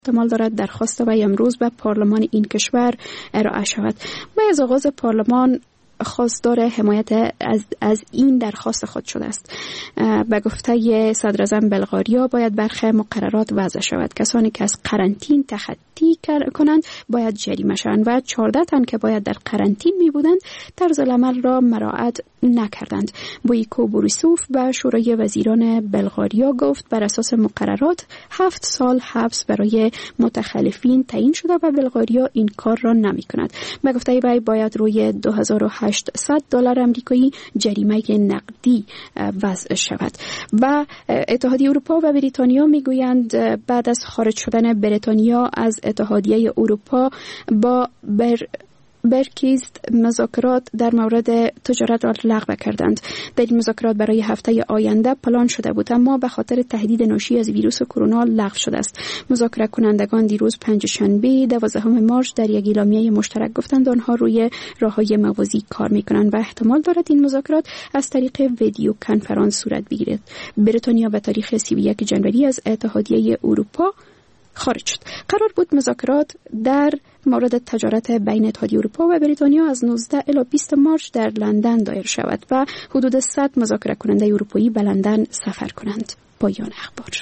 احتمال دارد درخواست وی امروز به پارلمان این کشور ارائه شود. و از آغاز پارلمان خواستار حمایت از این درخواست خود شده است. به گفته صدر اعظم بلغاریا باید برخی مقررات وضع شود. کسانی که از قرنطین تخطی کنند باید جریمه شوند و 14 تن که باید در قرنطین می بودند طرز العمل را مراعات نکردند. بویکو بوریسوف به شورای وزیران بلغاریا گفت بر اساس مقررات 7 سال حبس برای متخلفین تعیین شده و بلغاریا این کار را نمی کند. به گفته وی باید روی $2800 آمریکایی جریمه نقدی وضع شود. و اتحادیه اروپا و بریتانیا میگویند بعد از خارج شدن بریتانیا از اتحادیه اروپا با برکیست مذاکرات در مورد تجارت را لغو کردند. در این مذاکرات برای هفته آینده پلان شده بود اما به خاطر تهدید ناشی از ویروس کرونا لغو شده است. مذاکره کنندگان دیروز پنجشنبه 12 مارس در یک اعلامیه مشترک گفتند آنها روی راههای موازی کار میکنند و احتمال دارد این مذاکرات از طریق ویدیو کنفرانس صورت بگیرد. بریتانیا به تاریخ 31 جنوری از اتحادیه اروپا خارج شد. قرار بود مذاکرات در مورد تجارت بین اتحادیه اروپا و بریتانیا از 19 الی 20 مارس در لندن دایر شود و حدود 100 مذاکره کننده اروپایی به لندن سفر کنند. پایان اخبار.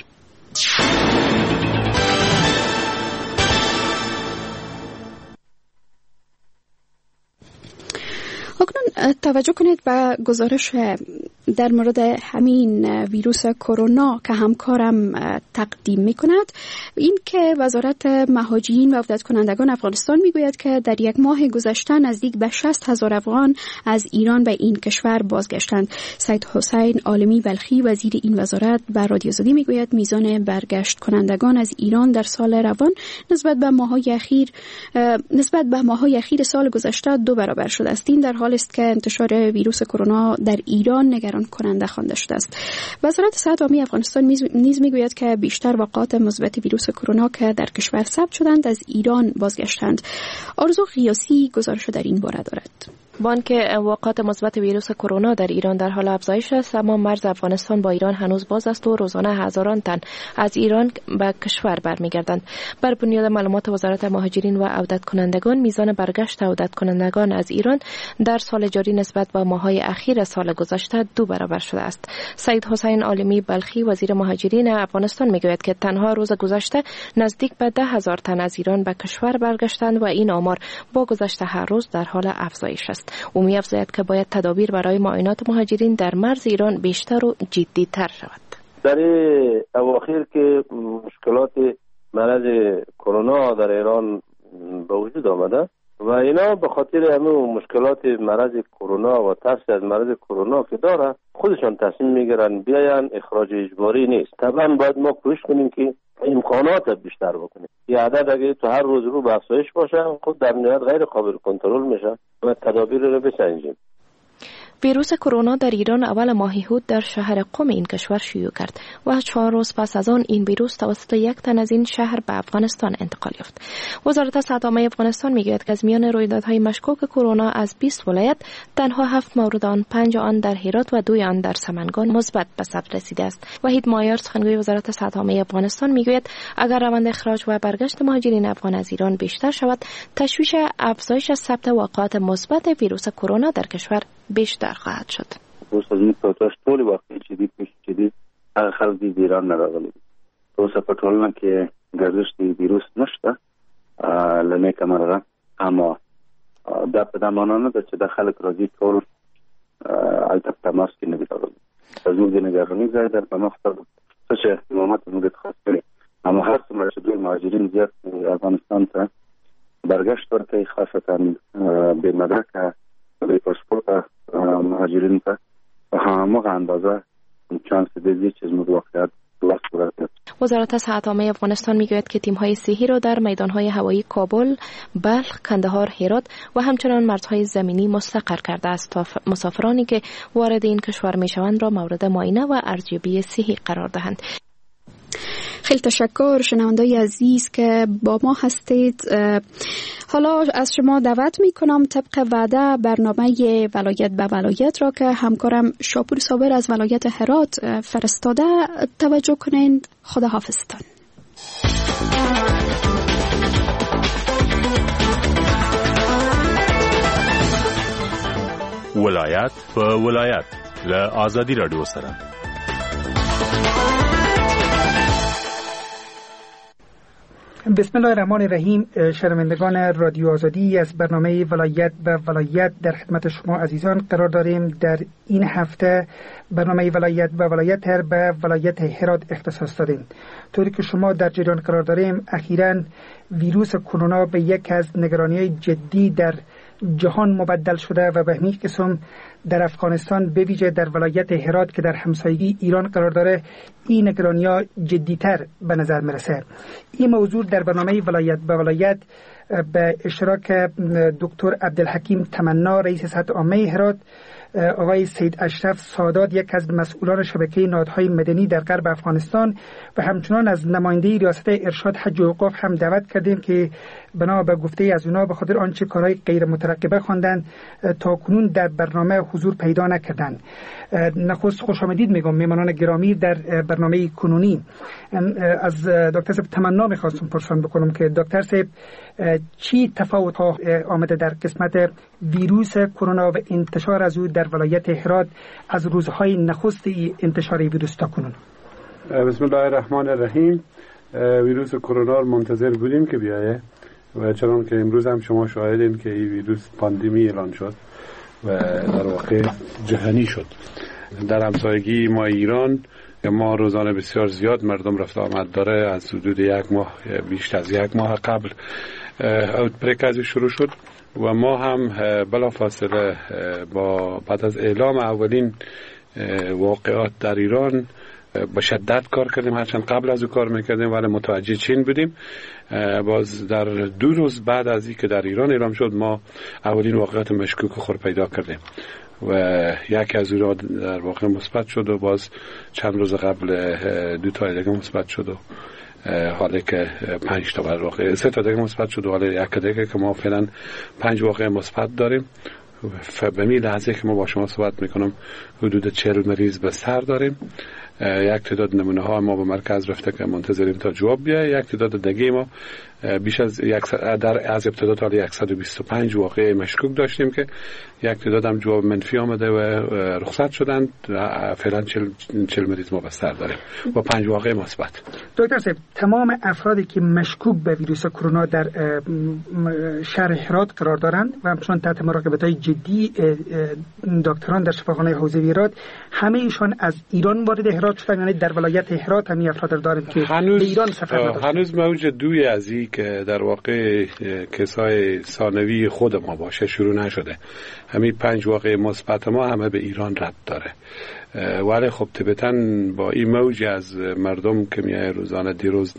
اکنون توجه کنید به گزارش در مورد همین ویروس کرونا که همکارم تقدیم می کند. این که وزارت مهاجرین و عودت کنندگان افغانستان می گوید که در یک ماه گذشته نزدیک به 60,000 افغان از ایران به این کشور بازگشتند. سید حسین عالمی بلخی وزیر این وزارت به رادیو آزادی می گوید میزان برگشت کنندگان از ایران در سال روان نسبت به ماه‌های اخیر سال گذشته 2 برابر شده است. این در حال است که انتشار ویروس کرونا در ایران نگران کننده خوانده شده است. وزارت صحت عامه افغانستان نیز میگوید که بیشتر واقعات مثبت ویروس کرونا که در کشور ثبت شدند از ایران بازگشتند. آرزو غیاسی گزارش در این باره دارد. بانک واقعات مثبت ویروس کرونا در ایران در حال افزایش است اما مرز افغانستان با ایران هنوز باز است و روزانه هزاران تن از ایران به کشور برمیگردند. بر بنیاد معلومات وزارت مهاجرین و عودت کنندگان میزان برگشت عودت کنندگان از ایران در سال جاری نسبت به ماه‌های اخیر سال گذشته 2 برابر شده است. سید حسین عالمی بلخی وزیر مهاجرین افغانستان میگوید که تنها روز گذشته نزدیک به 10,000 تن از ایران به کشور برگشتند و این آمار با گذشت هر روز در حال افزایش است. او می‌افزاید که باید تدابیر برای معاینات مهاجرین در مرز ایران بیشتر و جدی‌تر شود. در اواخر که مشکلات مرض کرونا در ایران به وجود آمده و اینا به خاطر همون مشکلات مرض کرونا و ترس از مرض کرونا که داره خودشان تصمیم میگیرن بیاین اخراج اجباری نیست. طبعا باید ما کوشش کنیم که امکانات بیشتر بکنیم. یه عدد اگه تو هر روز رو به افزایش باشه خود در نهایت غیر قابل کنترل میشه و تدابیر رو بسنجیم. ویروس کرونا در ایران اول ماه هود در شهر قم این کشور شیوع کرد و 4 روز پس از آن این ویروس توسط 1 تن از این شهر به افغانستان انتقال یافت. وزارت صحت عامه افغانستان میگوید که از میان رویدادهای مشکوک کرونا از 20 ولایت تنها 7 مورد آن 5 آن در هرات و 2 آن در سمنگان مثبت به ثبت رسیده است. وحید مایار سخنگوی وزارت صحت عامه افغانستان میگوید اگر روند اخراج و برگشت مهاجرین افغان از ایران بیشتر شود تشویش افزایش ثبت واقعات مثبت ویروس کرونا در کشور بیشتر خواهد شد. اوس از این پروتست ټول واقعي چې دي هغه خلک د ایران نه راغلي. اوس په ټولنه کې ګرځښت د ویروس نشته لنه کمره اما دا په دمانه نه ده چې د خلک راځي ټول البته تماس کې نه دي راغلي. زموږ د نگرانۍ ځای در په مختلف څه اهتمامات موږ خاص کړي اما هر څومره چې دوی مهاجرین زیات افغانستان ته برگشت ورکوي خاصتا به مدرکه به پاسپورت مهاجرین ته همه اندازه چانس دیدی چیز واقعیت درست بود. وزارت صحت عامه افغانستان میگوید که تیم‌های صحی را در میدان‌های هوایی کابل، بلخ، کندهار، هرات و همچنان مرزهای زمینی مستقر کرده است تا مسافرانی که وارد این کشور میشوند را مورد معاینه و ارزیابی صحی قرار دهند. خیلی تشکر شنوندای عزیز که با ما هستید. حالا از شما دعوت میکنم طبق وعده برنامه ولایت به ولایت را که همکارم شاپور صابر از ولایت هرات فرستاده توجه کنید. خدا حافظتان. ولایت په ولایت له آزادی رادیو سره. بسم الله الرحمن الرحیم. شنوندگان رادیو آزادی، از برنامه ولایت به ولایت در خدمت شما عزیزان قرار داریم. در این هفته برنامه ولایت به ولایت به ولایت هرات اختصاص دادیم. طوری که شما در جریان قرار داریم، اخیراً ویروس کرونا به یک از نگرانی‌های جدی در جهان مبدل شده و به همین قسم در افغانستان به ویژه در ولایت هرات که در همسایگی ایران قرار داره این نگرانی‌ها جدی‌تر به نظر میرسه. این موضوع در برنامه ولایت به ولایت به اشتراک دکتر عبدالحکیم تمنا رئیس سطح عامه هرات، آقای سید اشرف سادات یک از مسئولان شبکه نهادهای مدنی در غرب افغانستان و همچنان از نماینده ریاست ارشاد حج و اوقاف هم دعوت کردیم که بنا به گفته از اونا به خاطر آنچه کارهای غیر مترقبه خواندن تا کنون در برنامه حضور پیدا نکردن. نخست خوش آمدید میگم میهمانان گرامی در برنامه کنونی. از دکتر صاحب تمنا میخواستم پرسان بکنم که دکتر صاحب چی تفاوت ها آمده در قسمت ویروس کرونا و انتشار از او در ولایت هرات از روزهای نخست انتشار ویروس تا کنون؟ بسم الله الرحمن الرحیم. ویروس کرونا رو منتظر بودیم که بیایه و چنان که امروز هم شما شاهدین که این ویروس پاندمی اعلان شد و در واقع جهانی شد. در همسایگی ما ایران ما روزانه بسیار زیاد مردم رفت آمد داره. از حدود یک ماه، بیشتر از یک ماه قبل اوتبریک از شروع شد و ما هم بلافاصله بعد از اعلام اولین واقعات در ایران با شدت کار کردیم. هرچند قبل از او کار میکردیم ولی متوجه چین بودیم. باز در 2 روز بعد از این که در ایران اعلام شد ما اولین واقعات مشکوک خود پیدا کردیم و یکی از او را در واقع مثبت شد و باز چند روز قبل 2 تا دیگه مثبت شد و حالا که 5 تا در واقع 3 تا دیگه مثبت شد و حالا یک دیگه که ما فعلا 5 واقع مثبت داریم. به می لحظه که ما با شما صحبت میکنم حدود 40 مریض به سر داریم. یک تعداد نمونه ها ما به مرکز رفته که منتظریم تا جواب بیاید. یک تعداد دیگه ما بیش از از ابتدا تا 125 واقعه مشکوک داشتیم که یک تعداد هم جواب منفی آمده و رخصت شدند. فعلا 40 مریض ما به سر داریم با 5 واقعه مثبت. دکتر صاحب، تمام افرادی که مشکوک به ویروس کرونا در شهر هرات قرار دارند و همچنان تحت مراقبت‌های جدی دکتران در شفاخانه حوزه هرات، همه ایشان از ایران وارد هرات شدن، یعنی در ولایت هرات همین افراد دارند که به ایران سفر نداشتند. هنوز موج دوی از این که در واقع کسای ثانوی خود ما باشه شروع نشده. همین 5 واقعه مثبت ما همه به ایران ربط داره. ولی خب طبعاً با این موج از مردم که میای روزانه، دیروز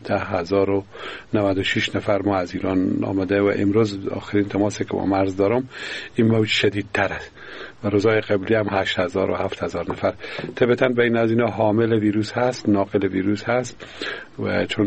10,096 نفر ما از ایران آمده و امروز آخرین تماسی که با مرز دارم این موج شدیدتر است و روزهای قبلی هم 8,000 و 7,000 نفر. طبعاً بین از اینا حامل ویروس هست، ناقل ویروس هست و چون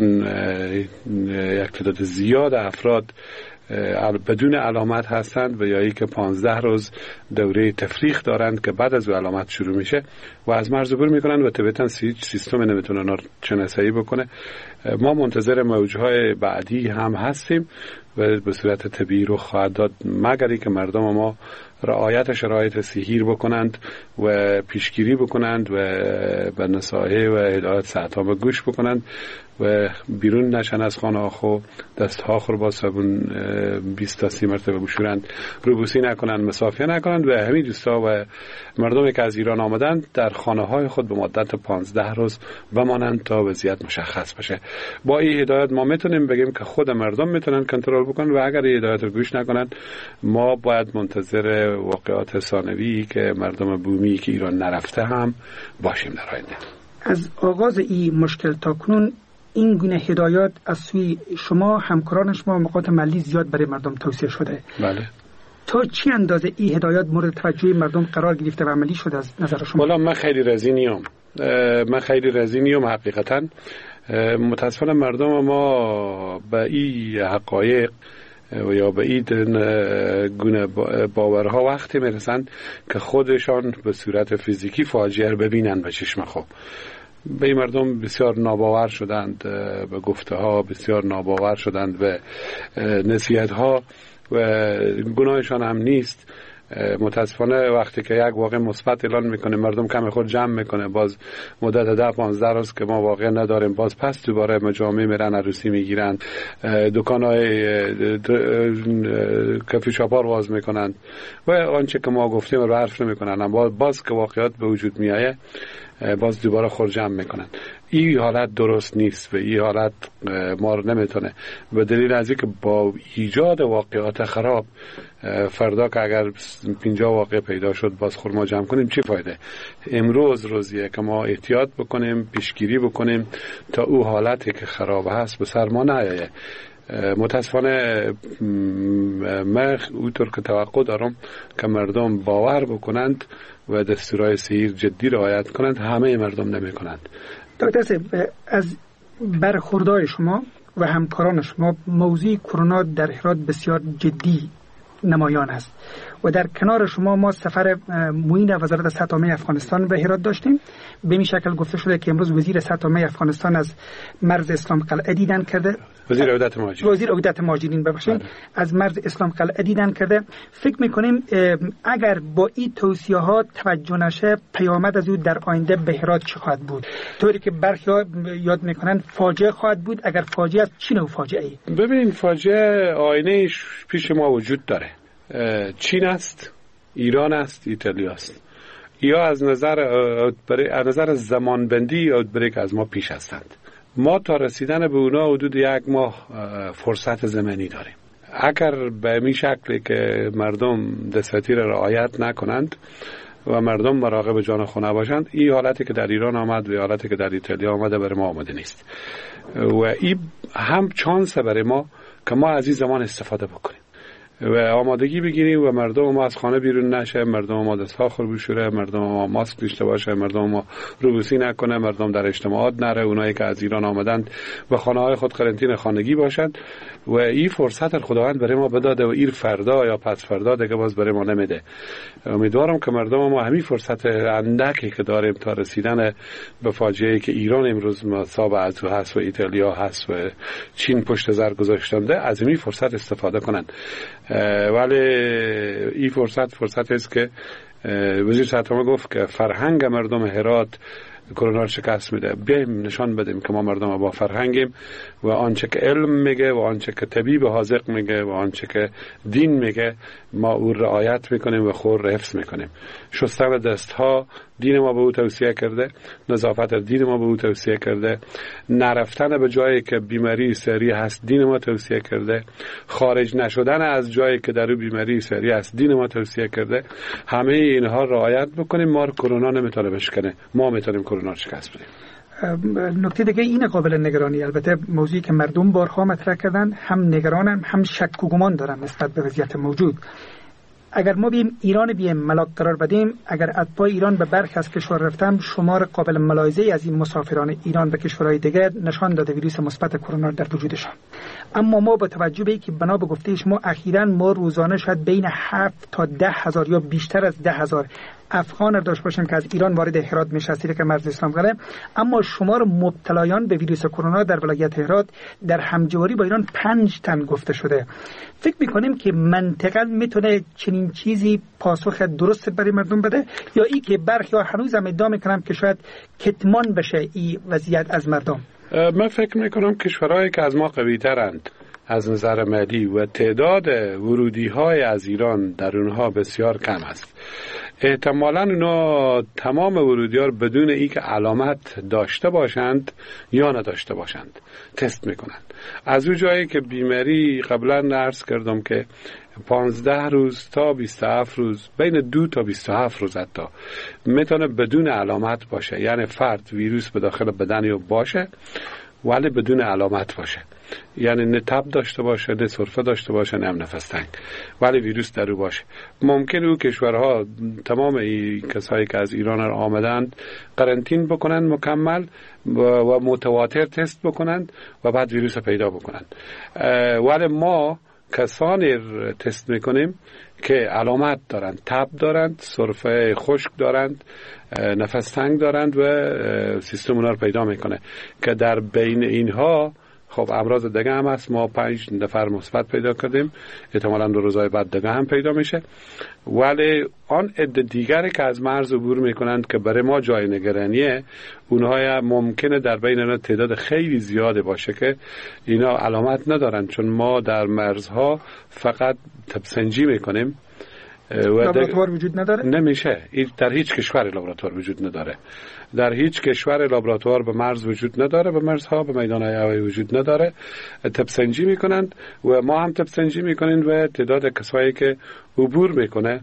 یک تعداد زیاد افراد بدون علامت هستند و یا ای که 15 روز دوره تفریق دارند که بعد از علامت شروع میشه و از مرز عبور میکنن و طبعا سیستم نمیتونه اونا شناسایی بکنه. ما منتظر موجهای بعدی هم هستیم و به صورت طبیعی رو خواهد داد مگری که مردم ما رعایت شرایط صحی بکنند و پیشگیری بکنند و به نصایح و هدایت صحت‌ها گوش بکنند و بیرون نشن از خانه ها، دستها خود با صابون 20 تا 30 مرتبه بشورند، روبوسی نکنند، مسافه نکنند و همین دوستا و مردمی که از ایران آمدند در خانه های خود به مدت 15 روز بمانند تا وضعیت مشخص بشه. با این هدایت ما میتونیم بگیم که خود مردم میتونن کنترل بکنن و اگر این هدایت رو گوش نکنند ما باید منتظر واقعات ثانوی که مردم بومی که ایران نرفته هم باشیم در آینده. از آغاز این مشکل تا کنون این گونه هدایات از سوی شما، همکاران شما و مقامات محلی زیاد برای مردم توصیه شده. بله. تا چی اندازه این هدایات مورد توجه مردم قرار گرفته و عملی شده از نظر شما؟ والا من خیلی راضی نیم حقیقتا. متاسفانه مردم ما به این حقایق و یا به این گونه باورها وقتی میرسن که خودشان به صورت فیزیکی فاجعه رو ببینن به چشم خوب به این مردم بسیار ناباور شدند، به گفته ها بسیار ناباور شدند، به نصیحت ها و گناهشان هم نیست. متاسفانه وقتی که یک واقع مثبت اعلان میکنه مردم کم خود جمع میکنه، باز مدت 10-15 روز که ما واقع نداریم، باز پس دوباره مجامع میرن عروسی میگیرن، دکان‌های کافی شاپار باز میکنن و آنچه که ما گفتیم رو حرف نمیکنن. باز که واقعیت به وجود میایه باز دوباره خود جمع میکنن. این حالت درست نیست و این حالت ما رو نمیتونه، به دلیل از اینکه با ایجاد واقعات خراب فردا که اگر 50 واقع پیدا شد باز خورما جمع کنیم چی فایده؟ امروز روزیه که ما احتیاط بکنیم، پیشگیری بکنیم تا او حالتی که خراب هست به سر ما نیایه. متاسفانه من اونطور که توقع دارم که مردم باور بکنند و دستورهای صحیح جدی رعایت کنند، همه مردم نمی کنند. دکتر صاحب، از برخوردهای شما و همکاران شما موضوع کرونا در هرات بسیار جدی نمایان است و در کنار شما ما سفر معین وزارت صحت عامه افغانستان به هرات داشتیم. به این شکل گفته شده که امروز وزیر صحت عامه افغانستان از مرز اسلام قلعه دیدن کرده، وزیر عهدت مهاجرین از مرز اسلام قلعه دیدن کرده. فکر میکنیم اگر با این توصیه ها توجه نشه پیامد از او در آینده به هرات چه خواهد بود؟ طوری که برخی ها یاد میکنن فاجعه خواهد بود. اگر فاجعه است چه نوع فاجعه ای؟ ببین، فاجعه آینه پیش ما وجود داره. چین است، ایران است، ایتالیا است. یا از نظر زمانبندی اوتبریک از ما پیش هستند. ما تا رسیدن به اونا حدود 1 ماه فرصت زمانی داریم. اگر به این شکلی که مردم دستور رعایت نکنند و مردم مراقب جان خونه باشند، این حالتی که در ایران آمد و حالتی که در ایتالیا آمده برای ما آمده نیست و این هم چانس برای ما که ما از این زمان استفاده بکنیم و آمادگی بگیریم و مردم ما از خانه بیرون نشه، مردم ما دستها خور بشوره، مردم ما ماسک داشته باشه، مردم ما روبوسی نکنه، مردم در اجتماعات نره، اونایی که از ایران آمدند و خانه های خود قرنطینه خانگی باشند و این فرصت خداوند برای ما بداده و این فردا یا پس فردا دیگه باز برای ما نمیده. امیدوارم که مردم ما همین فرصت اندکی که داریم تا رسیدن به فاجعه‌ای که ایران امروز مصاب از هست و ایتالیا هست و چین پشت سر گذاشتنده، از این فرصت استفاده کنند. ولی این فرصت است که وزیر صحت عامه گفت که فرهنگ مردم هرات کرونا رو شکست میده. بیایم نشان بدیم که ما مردم با فرهنگیم و آنچه که علم میگه و آنچه که طبیب حاذق میگه و آنچه که دین میگه ما او رعایت میکنیم و خود حفظ میکنیم. شستن دست ها دین ما به او توصیه کرده، نظافت دین ما به او توصیه کرده، نرفتن به جایی که بیماری سری هست دین ما توصیه کرده، خارج نشدن از جایی که در بیماری سری هست دین ما توصیه کرده. همه اینها رعایت بکنیم، ما کرونا نمیتونه بشکنه، ما میتونیم کرونا رو شکست بدیم. نکته دیگه این قابل نگرانی، البته موضوعی که مردم بارها مطرح کردن، هم نگرانن هم شک و گمان دارن نسبت به وضعیت موجود. اگر ما بیم ایران بیم ملاک قرار بدیم، اگر اتباع ایران به برخی از کشور رفتن، شمار قابل ملاحظه‌ای از این مسافران ایران به کشورهای دیگر نشان داده ویروس مثبت کرونا در وجودشان. اما ما با توجه به اینکه بنا به گفته شما اخیراً ما روزانه شاید بین 7 تا 10,000 یا بیشتر از 10,000 افغان داشت باشیم که از ایران وارد هرات میشه از که مرز اسلام قلعه، اما شمار مبتلایان به ویروس کرونا در ولایت هرات در همجواری با ایران 5 تن گفته شده. فکر میکنیم که منطقاً میتونه چنین چیزی پاسخ درست برای مردم بده، یا ای که برخی هنوز هم ادعا میکنم که شاید کتمان بشه این وضعیت از مردم؟ من فکر میکنم کشورهایی که از ما قوی ترند از نظر مالی و تعداد ورودی های از ایران در اونها بسیار کم است. احتمالاً اونا تمام ورودی ها بدون ای که علامت داشته باشند یا نداشته باشند تست میکنند. از اون جایی که بیماری قبلا عرض کردم که 15 روز تا 27 روز، بین 2 تا 27 روز حتی میتونه بدون علامت باشه، یعنی فرد ویروس به داخل بدن یا باشه ولی بدون علامت باشه، یعنی نه تب داشته باشه، نه سرفه داشته باشه، نه هم نفس تنگ، ولی ویروس در او باشه. ممکن او کشورها تمام کسایی که از ایران آمدند قرنطین بکنند مکمل و متواتر تست بکنند و بعد ویروس پیدا بکنند. ولی ما کسانی تست میکنیم که علامت دارند، تب دارند، سرفه خشک دارند، نفس تنگ دارند و سیستم اونا رو پیدا میکنه که در بین اینها خب امراض دیگه هم هست. ما 5 نفر مثبت پیدا کردیم، احتمالاً 2 روزهای بعد دیگه هم پیدا میشه. ولی آن عده دیگری که از مرز عبور میکنند که برای ما جای نگرانیه، اونها ممکنه در بین اینا تعداد خیلی زیاده باشه که اینا علامت ندارن، چون ما در مرزها فقط تبسنجی میکنیم. لابراتوار وجود نداره؟ نمیشه. در هیچ کشور لابراتوار وجود نداره. در هیچ کشور لابراتوار به مرز وجود نداره، به مرزها به میدان هوایی وجود نداره. تبسنجی میکنند و ما هم تبسنجی میکنیم و تعداد کسایی که عبور میکنه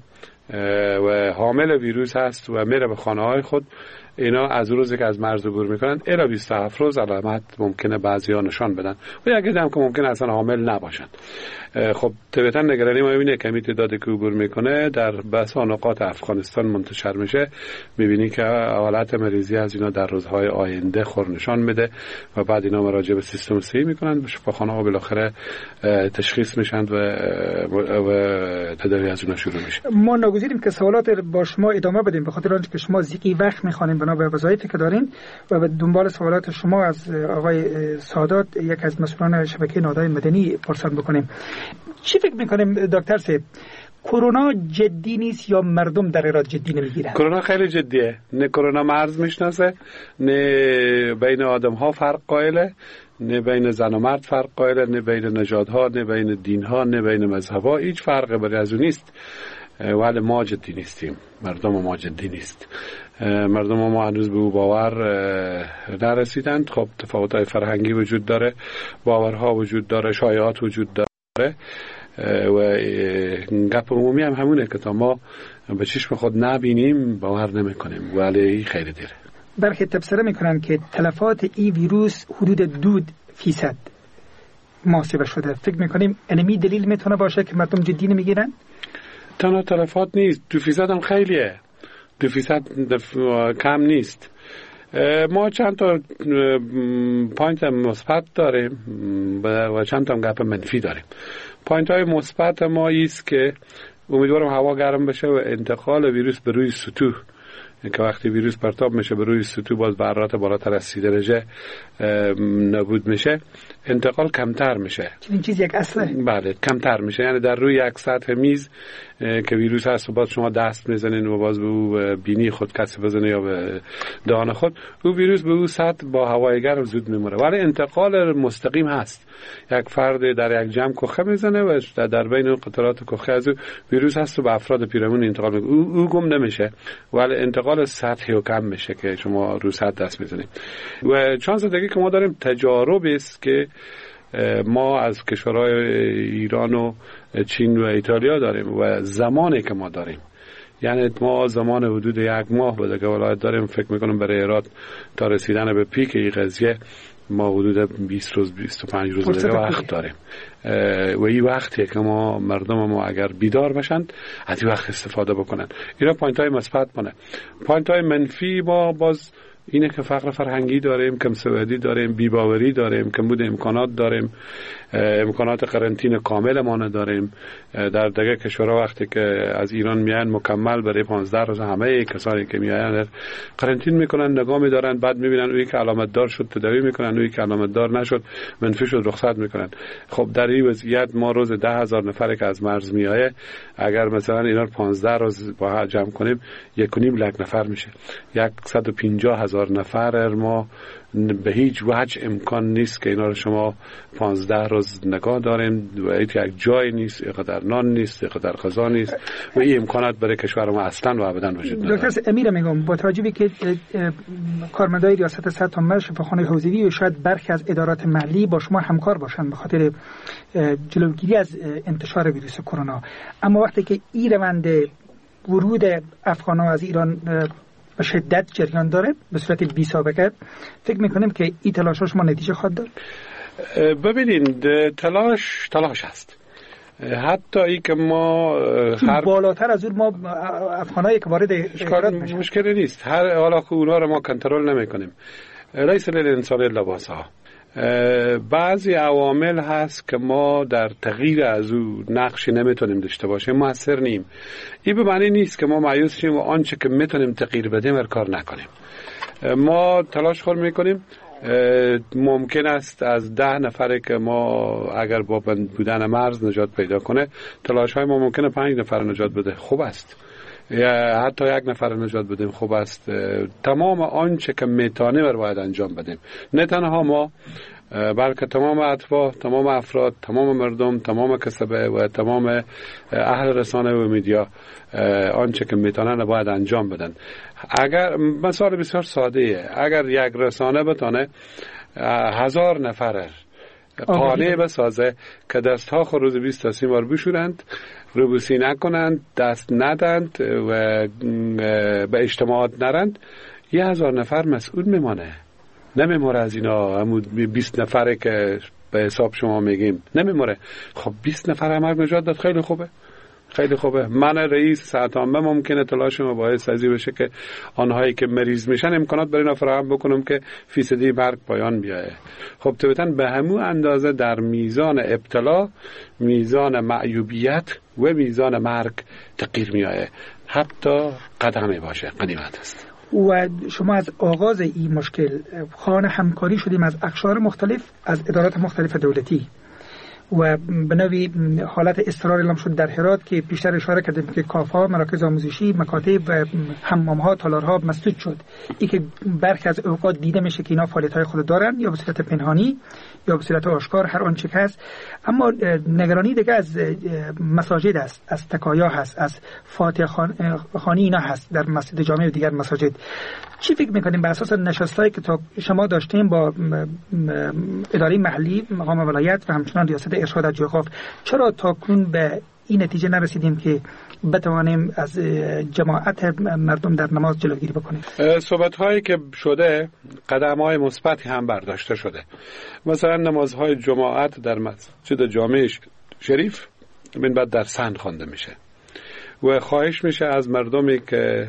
و حامل ویروس هست و میره به خانه های خود، اینا از روزی که از مرز عبور میکنن الی 27 روز علامت ممکنه بعضیا نشان بدن و یکی هم که ممکنه اصلا حامل نباشن. خب طبعا نگرانی ما اینه که تعدادی که عبور میکنه در بسا نقاط افغانستان منتشر میشه، میبینی که حالت مریضی از اینا در روزهای آینده خور نشان میده و بعد اینا مراجعه به سیستم صحی میکنن، به شفاخانه ها بالاخره تشخیص میشن و تداوی از اونها شروع میشه. ما ناگزیریم که سوالات با شما ادامه بدیم به خاطر آنکه شما زیقی وقت میخوانیم بنا به وظایفی که دارین و به دنبال سوالات شما از آقای سادات، یک از مسئولان شبکه نهادهای مدنی، پرسان بکنیم. چی فکر میکنیم دکتر صاحب، کرونا جدی نیست یا مردم در ایران جدی نمیگیرن؟ کرونا خیلی جدیه. نه کرونا مرز میشناسه، نه بین آدم ها فرق قائله، نه بین زن و مرد فرق قائله، نه بین نژادها، نه بین دینها، نه بین مذهبها. هیچ فرقی برای از اون نیست. ولی ما جدی نیستیم، مردم ما جدی نیست. مردم ما هنوز به او باور نرسیدند. خب تفاوت‌های فرهنگی وجود داره، باورها وجود داره، شایعات وجود داره و گپ عمومی هم همونه که تا ما به چشم خود نبینیم باور نمی‌کنیم، ولی خیلی دیره. برخی تبصره میکنن که تلفات این ویروس حدود 2% محاسبه شده. فکر میکنیم انمی دلیل میتونه باشه که مردم جدی نمیگیرن؟ تنها تلفات نیست، 2% هم خیلیه. 2% کم نیست. ما چند تا پوینت مثبت داریم و چند تا گپ منفی داریم. پوینت های مثبت ما ایست که امیدوارم هوا گرم بشه و انتقال ویروس به روی سطوح، که وقتی ویروس پرتاب میشه به روی سطوح باز به حرارت بالاتر از 30 درجه نابود میشه، انتقال کمتر میشه. این چیز یک اصله؟ بله کمتر میشه. یعنی در روی یک سطح میز که ویروس هست و باز شما دست میزنین و باز به او بینی خود کسی بزنه یا به دهان خود، او ویروس به او سطح با هوای گرم زود میمره. ولی انتقال مستقیم هست. یک فرد در یک جمع کخه میزنه و در بین اون قطرات کخه از ویروس هست و به افراد پیرامون انتقال میکنه. او گم نمیشه، ولی انتقال سطحی و کم میشه که شما رو سطح دست میزنید. و چانس دیگه که ما داریم تجارب است که ما از کشورهای ایران و چین و ایتالیا داریم و زمانی که ما داریم، یعنی ما زمان حدود 1 ماه به دیگه ولایت داریم. فکر میکنم برای ایراد تا رسیدن به پیک این قضیه ما حدود 20 روز 25 روز دیگه وقت داریم و این وقتیه که ما مردم ما اگر بیدار بشن از این وقت استفاده بکنن. اینا پوینت های مثبت مونه. پوینت های منفی ما باز اینه که فقر فرهنگی داریم، کم سوادی داریم، بیباوری داریم، کمبود امکانات داریم، امکانات قرنطینه کامل ما نداریم. در دیگه کشورها وقتی که از ایران میان مکمل برای 15 روز همه کسانی که میان قرنطین میکنن، نگاه میدارن، بعد میبینن اویی که علامت دار شد تداوی میکنن، اویی که علامت دار نشد منفی شد رخصت میکنن. خب در این وضعیت ما روز 10,000 نفر که از مرز میایه، اگر مثلا اینا 15 روز با هم جمع کنیم 1.5 لک نفر میشه. 150,000 نفر ما به هیچ وجه امکان نیست که اینا رو شما 15 روز نگاه داریم و یک جای نیست، اینقدر نان نیست، اینقدر غذا نیست و این امکانات برای کشور ما اصلا و ابدا وجود نداره. دکتر امیر میگم با توجه به که کارمندای ریاست صحت عامه، شفاخانه حوزوی و شاید برخی از ادارات محلی با شما همکار باشن به خاطر جلوگیری از انتشار ویروس کرونا، اما وقتی که این روند ورود افغان‌ها از ایران به شدت جریان داره به صورت بی سابقه، فکر میکنیم که این تلاشش ما نتیجه خواهد داد؟ ببینید تلاش هست. حتی ای که ما بالاتر از اون ما افغانایی که وارد ایران میشن مشکلی نیست. حالا که اونها رو ما کنترل نمیکنیم. لیس للانسان الا ما سعی. بعضی عوامل هست که ما در تغییر از او نقشی نمیتونیم داشته باشیم، موثر نیم. این به معنی نیست که ما مایوس شیم و آنچه که میتونیم تغییر بدیم هر کار نکنیم. ما تلاش خور میکنیم. ممکن است از 10 نفره که ما اگر با بند بودن مرز نجات پیدا کنه، تلاش های ما ممکنه 5 نفر نجات بده، خوب است. یا حتی 1 نفر نجات بدیم، خوب است. تمام آنچه که میتونیم رو باید انجام بدیم، نه تنها ما بلکه تمام اتباع، تمام افراد، تمام مردم، تمام کسبه و تمام اهل رسانه و میدیا آنچه که میتونن باید انجام بدن. اگر مثال بسیار ساده ایه، اگر یک رسانه بتونه 1000 نفر قانع بسازه که دستها خود روز 20 تا 30 بار بشورند، روبوسی نکنند، دست ندند و به اجتماعات نرند، 1000 نفر مسئول میمانه. نمیموره از اینا 20 نفره که به حساب شما میگیم، نمیموره. خب 20 نفر هم نجات داد، خیلی خوبه، خیلی خوبه. من رئیس ساعت عامه ممکنه تلاشم باعث ازی بشه که آنهایی که مریض میشن امکانات برای اینا فراهم بکنم که فیصدی مرگ پایان بیایه. خب طبعاً به همون اندازه در میزان ابتلا، میزان معیوبیت و میزان مرگ تغییر میایه، حتی قدمی باشه، قدیمت است. و شما از آغاز این مشکل خواهان همکاری شدیم از اقشار مختلف، از ادارات مختلف دولتی و به نوعی حالت اضطرار اعلام شد در هرات که بیشتر اشاره کردیم که کافه‌ها، مراکز آموزشی، مکاتب و حمام‌ها، تالارها مسدود شد. این که برخی از اوقات دیده میشه که اینا فعالیت‌های خود دارن، یا به صورت پنهانی یا به صورت آشکار، هر آنچه که هست. اما نگرانی دیگه از مساجد است، از تکایا هست، از فاتحه خوانی اینا هست در مسجد جامع و دیگر مساجد. چی فکر می‌کنیم بر اساس نشستایی که تا شما داشتیم با اداره محلی، مقام ولایت و همچنان ریاست ارشاد از جوقاف، چرا تاکنون به این نتیجه نرسیدیم که بتوانیم از جماعت مردم در نماز جلوگیری بکنیم؟ صحبت‌هایی که شده، قدم‌های مثبتی هم برداشته شده. مثلا نمازهای جماعت در مسجد جامع شریف من بعد در سن خوانده میشه و خواهش میشه از مردمی که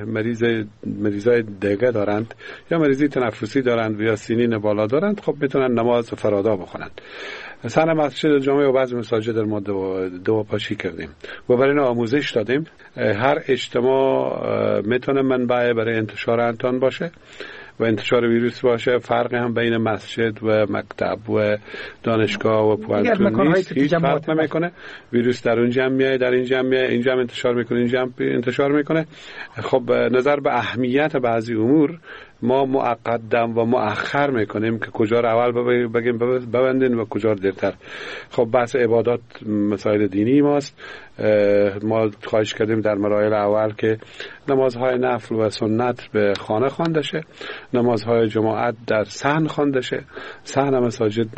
مریضای دیگه دارند یا مریضی تنفسی دارند یا سینین بالا دارند، خب میتونن نماز فرادا بخونند. سن مسجد جامع و بعضی مساجد در ما دو پاشی کردیم و برای اینا آموزش دادیم. هر اجتماع میتونه منبع برای انتشار انتان باشه و انتشار ویروس باشه. فرقی هم بین مسجد و مکتب و دانشگاه و پوانتون نیست، هیچ فرق نمیکنه. ویروس در اونجا هم میاد، در اینجا هم میاد، اینجا هم انتشار میکنه، اینجا هم انتشار میکنه. خب نظر به اهمیت بعضی امور ما مقدم و مؤخر میکنیم که کجا رو اول بگیم ببندین و کجا رو دیرتر. خب بحث عبادات مسائل دینی ماست. ما خواهش کردیم در مراحل اول که نمازهای نفل و سنت به خانه خوانده شه، نمازهای جماعت در صحن خوانده شه، صحن مساجد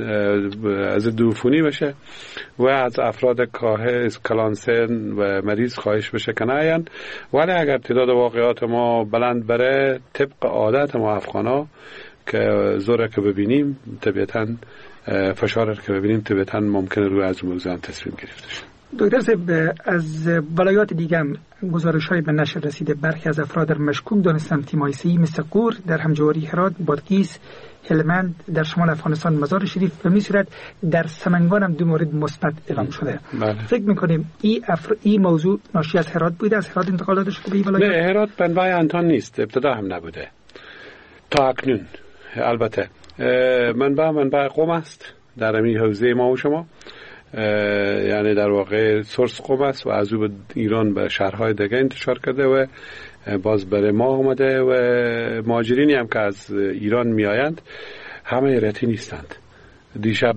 از دوفونی بشه و از افراد کاهل، کلانسن و مریض خواهش بشه که نیان. ولی اگر تعداد واقعات ما بلند بره طبق عادت ما افغانا که زوره که ببینیم طبیعتاً فشار که ببینیم طبیعتاً ممکنه روی از موضوع تصمیم گرفته شه. دکتر صاحب، از ولایات دیگه هم گزارش‌های به نشر رسیده برخی از افراد در مشکوک دانستن تیمایسی مثل قور در همجواری هرات، بادغیس، هلمند در شمال افغانستان، مزار شریف و می صورت در سمنگان هم 2 مورد مثبت اعلام شده. فکر می‌کنیم این موضوع ناشی از هرات بوده، از هرات انتقال شده به این ولایات؟ نه، هرات منبع انتان نیست، ابتدا هم نبوده تا اکنون. البته منبع قم است در همین حوزه ما و شما، یعنی در واقع سورس قم است و از او به ایران به شهرهای دیگه انتشار کرده و باز برای ما اومده و مهاجرینی هم که از ایران میآیند همه ایرتی نیستند. دیشب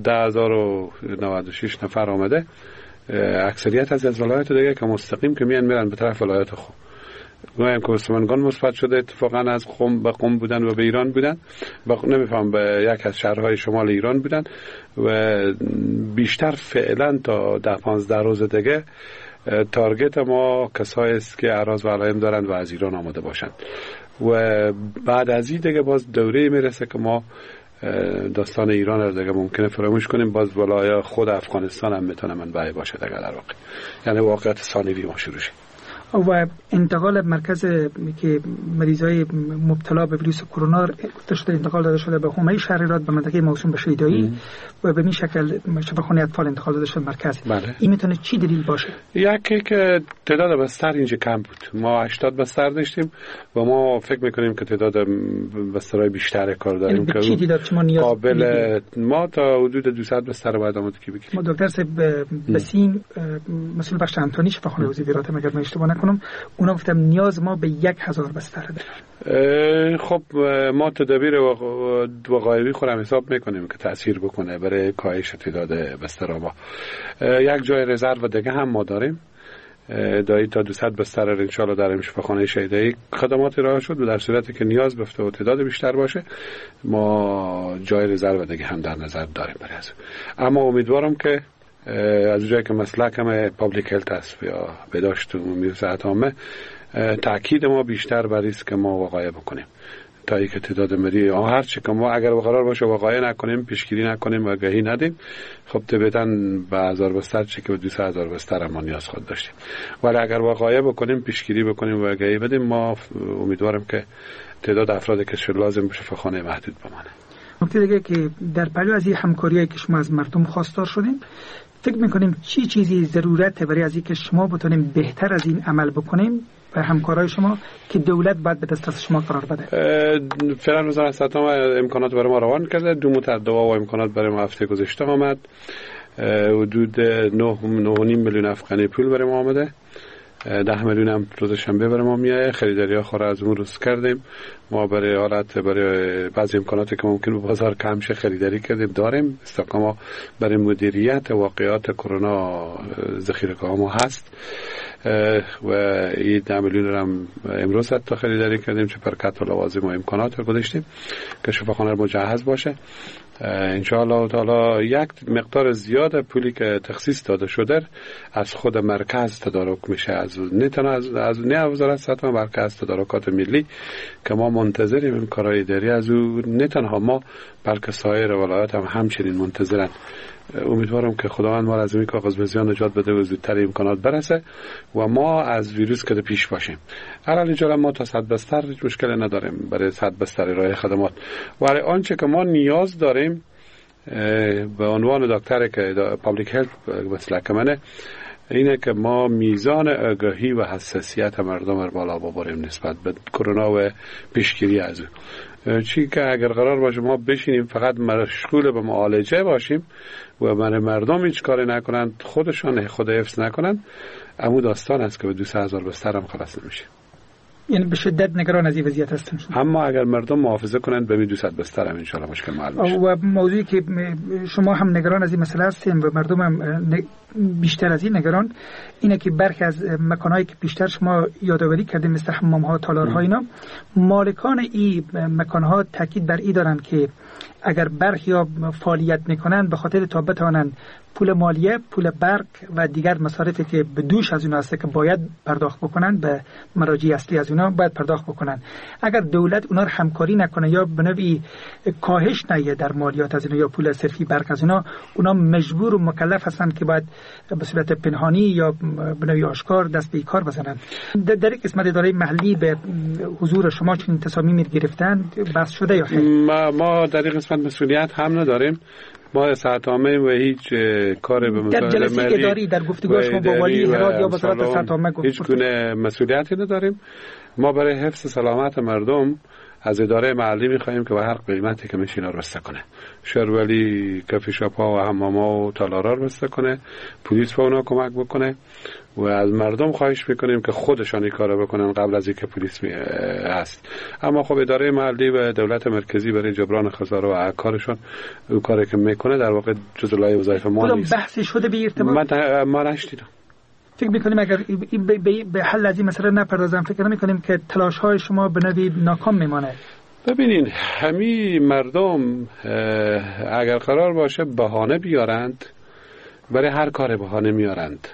10,096 نفر آمده، اکثریت از ولایات دیگه که مستقیم که میرن به طرف ولایات خود. گویم که سمنگان مثبت شده، اتفاقا از قم به قم بودن و به ایران بودن، نمیفهم به یک از شهرهای شمال ایران بودن و بیشتر فعلا تا 10-15 روز دیگه تارگت ما کسایی است که اعراض و علائم دارند و از ایران آمده باشند و بعد از این دیگه باز دوره میرسه که ما داستان ایران رو دیگه ممکنه فراموش کنیم. باز ولایت خود افغانستان هم میتونه منبع باشه دیگه در واقع، یعنی واقعیت ثانوی ما شروع شد. و انتقال مرکز که مریضای مبتلا به ویروس کرونا شده انتقال داده شده به حومه شهریارات به منطقه موسوم به شیدایی و به این شکل شفاخانه اطفال انتقال داده شده مرکز. بله. این میتونه چی دلیل باشه؟ یکی که تعداد بستر اینجا کم بود. ما 80 بستر داشتیم و ما فکر میکنیم که تعداد بسترهای بیشتر کار داریم که چی دیدار ما نیاز قابل ما تا حدود 200 بستر باید آمادگی بگیریم. ما دکتر صاحب بسیم مسئول بخش انتونی شفاخانه وزیرات اگر من اشتباه نکنم اونا گفتم نیاز ما به 1000 بستر داریم. خب ما تدابیر وقایعی خودم حساب میکنیم که تأثیر بکنه برای کاهش تعداد بستر ما. یک جای رزرو دیگه هم ما داریم دایی تا 200 بستر ان شاء الله در شفاخانه شیدایی خدمات ارائه شد و در صورتی که نیاز بفته و تعداد بیشتر باشه ما جای رزرو دیگه هم در نظر داریم برای از. اما امیدوارم که از جایی که مسلک هم پابلیک هلت است یا بهداشت عمومی و صحت عامه تاکید ما بیشتر بر است که ما وقایع بکنیم تا اینکه تعداد مریض هر چی که ما اگر قرار باشه وقایع نکنیم پیشگیری نکنیم و آگهی ندیم خب طبعاً به 1000 بستر چه که به 200,000 بستر ما نیاز خود داشتیم ولی اگر وقایع بکنیم پیشگیری بکنیم و آگهی بدیم ما امیدوارم که تعداد افرادی که لازم به شفاخانه محدود بمانه. نکته دیگه که در پلو از این همکاریایی که شما از مردم خواستار شدیم فکر میکنیم چی چیزی ضرورته برای از اینکه شما بتونیم بهتر از این عمل بکنیم و همکارای شما که دولت باید به دسترس شما قرار بده؟ فعلا وزارت صحت عامه امکانات برای ما روان کرده 2 متر دوا و امکانات برای ما هفته گذشته آمد حدود 9.5 میلیون افغانی پول برای ما آمده 10 میلیون هم روز شنبه برای ما میایه خریداری ها خورا از اون روز کردیم ما برای حالت برای بعضی امکاناتی که ممکن به بازار کم شه خریداری کردیم داریم استقامت برای مدیریت واقعات کرونا ذخیره‌گاه ما هست و این 10 میلیون هم امروز تا خریداری کردیم چه پرکت و لوازم و امکانات رو گذاشتیم که شفاخانه مجهز باشه ان شاء الله تعالی. یک مقدار زیاد پولی که تخصیص داده شده از خود مرکز تدارک میشه از نه تنها از وزارت صحت و مرکز تدارکات ملی که ما منتظریم این کارهای اداری از او نه تنها ما بلکه سایر ولایات هم همچنین منتظرن. امیدوارم که خداوند ما از این کاغذ به زیان نجات بده و زودتر امکانات برسه و ما از ویروس که پیش باشیم. علاوه بر ما تا 100 بستر مشکل نداریم برای 100 بستر ارائه خدمات ولی آنچه که ما نیاز داریم به عنوان دکتر که پابلیک هلت مسلک منه اینه که ما میزان آگاهی و حساسیت مردم رو بالا ببریم نسبت به کرونا و پیشگیری از اون. چی که اگر قرار باشه ما بشینیم فقط مشغول به معالجه باشیم و مردم هیچ کاری نکنند خودشان خود حفظ نکنند امو داستان است که به 200,000 بستر هم خلاص نمیشه. یعنی به شدت نگران از این وضعیت هستن اما اگر مردم محافظه کنند به 200 بستر هم ان شاء الله مشکل حل میشه. و موضوعی که شما هم نگران از این مسئله هستین و مردم هم بیشتر از این نگران اینه که برخی از مکانهایی که بیشتر شما یادآوری کردیم مثل حمام‌ها تالارها اینا مالکان این مکانها تاکید بر این دارن که اگر برخی ها فعالیت میکنن به خاطر تا بتوانن پول مالیه، پول برق و دیگر مصارفی که به دوش از اونها هست که باید پرداخت بکنن به مراجع اصلی از اونها باید پرداخت بکنن. اگر دولت اونها رو همکاری نکنه یا به نوعی کاهش نیه در مالیات از اونها یا پول صرفی برق از اونها مجبور و مکلف هستن که باید به صورت پنهانی یا به نوعی آشکار دست به کار بزنن. در یک قسمت اداره محلی به حضور شما چنین تصامیمی گرفتن بحث شده یا خیر؟ ما در این قسمت مسئولیت هم نداریم. ما صحت عامه و هیچ کار به در جلسه اداری در گفتگو شما با والی هرات یا وزارت صحت عامه هیچ گونه مسئولیتی نداریم. ما برای حفظ سلامت مردم از اداره محلی می‌خوایم که به هر قیمتی که میشه اینا رو بسته کنه. شهرولی کافی شاپ‌ها و حمام‌ها و تالارها رو بسته کنه، پلیس به اونا کمک بکنه و از مردم خواهش میکنیم که خودشان این کارو بکنن قبل از اینکه پلیس هست. اما خب اداره محلی و دولت مرکزی برای جبران خسارات و کارشون اون کاری که میکنه در واقع جزء لایه وظایف ما نیست. بحثی شده به ارتباط ما نشدیدم. فکر میکنیم اگر به حل از این مسئله نپردازم فکر نمیکنیم که تلاش های شما به نوعی ناکام میمانه؟ ببینین همین مردم اگر قرار باشه بهانه بیارند برای هر کار بهانه میارند،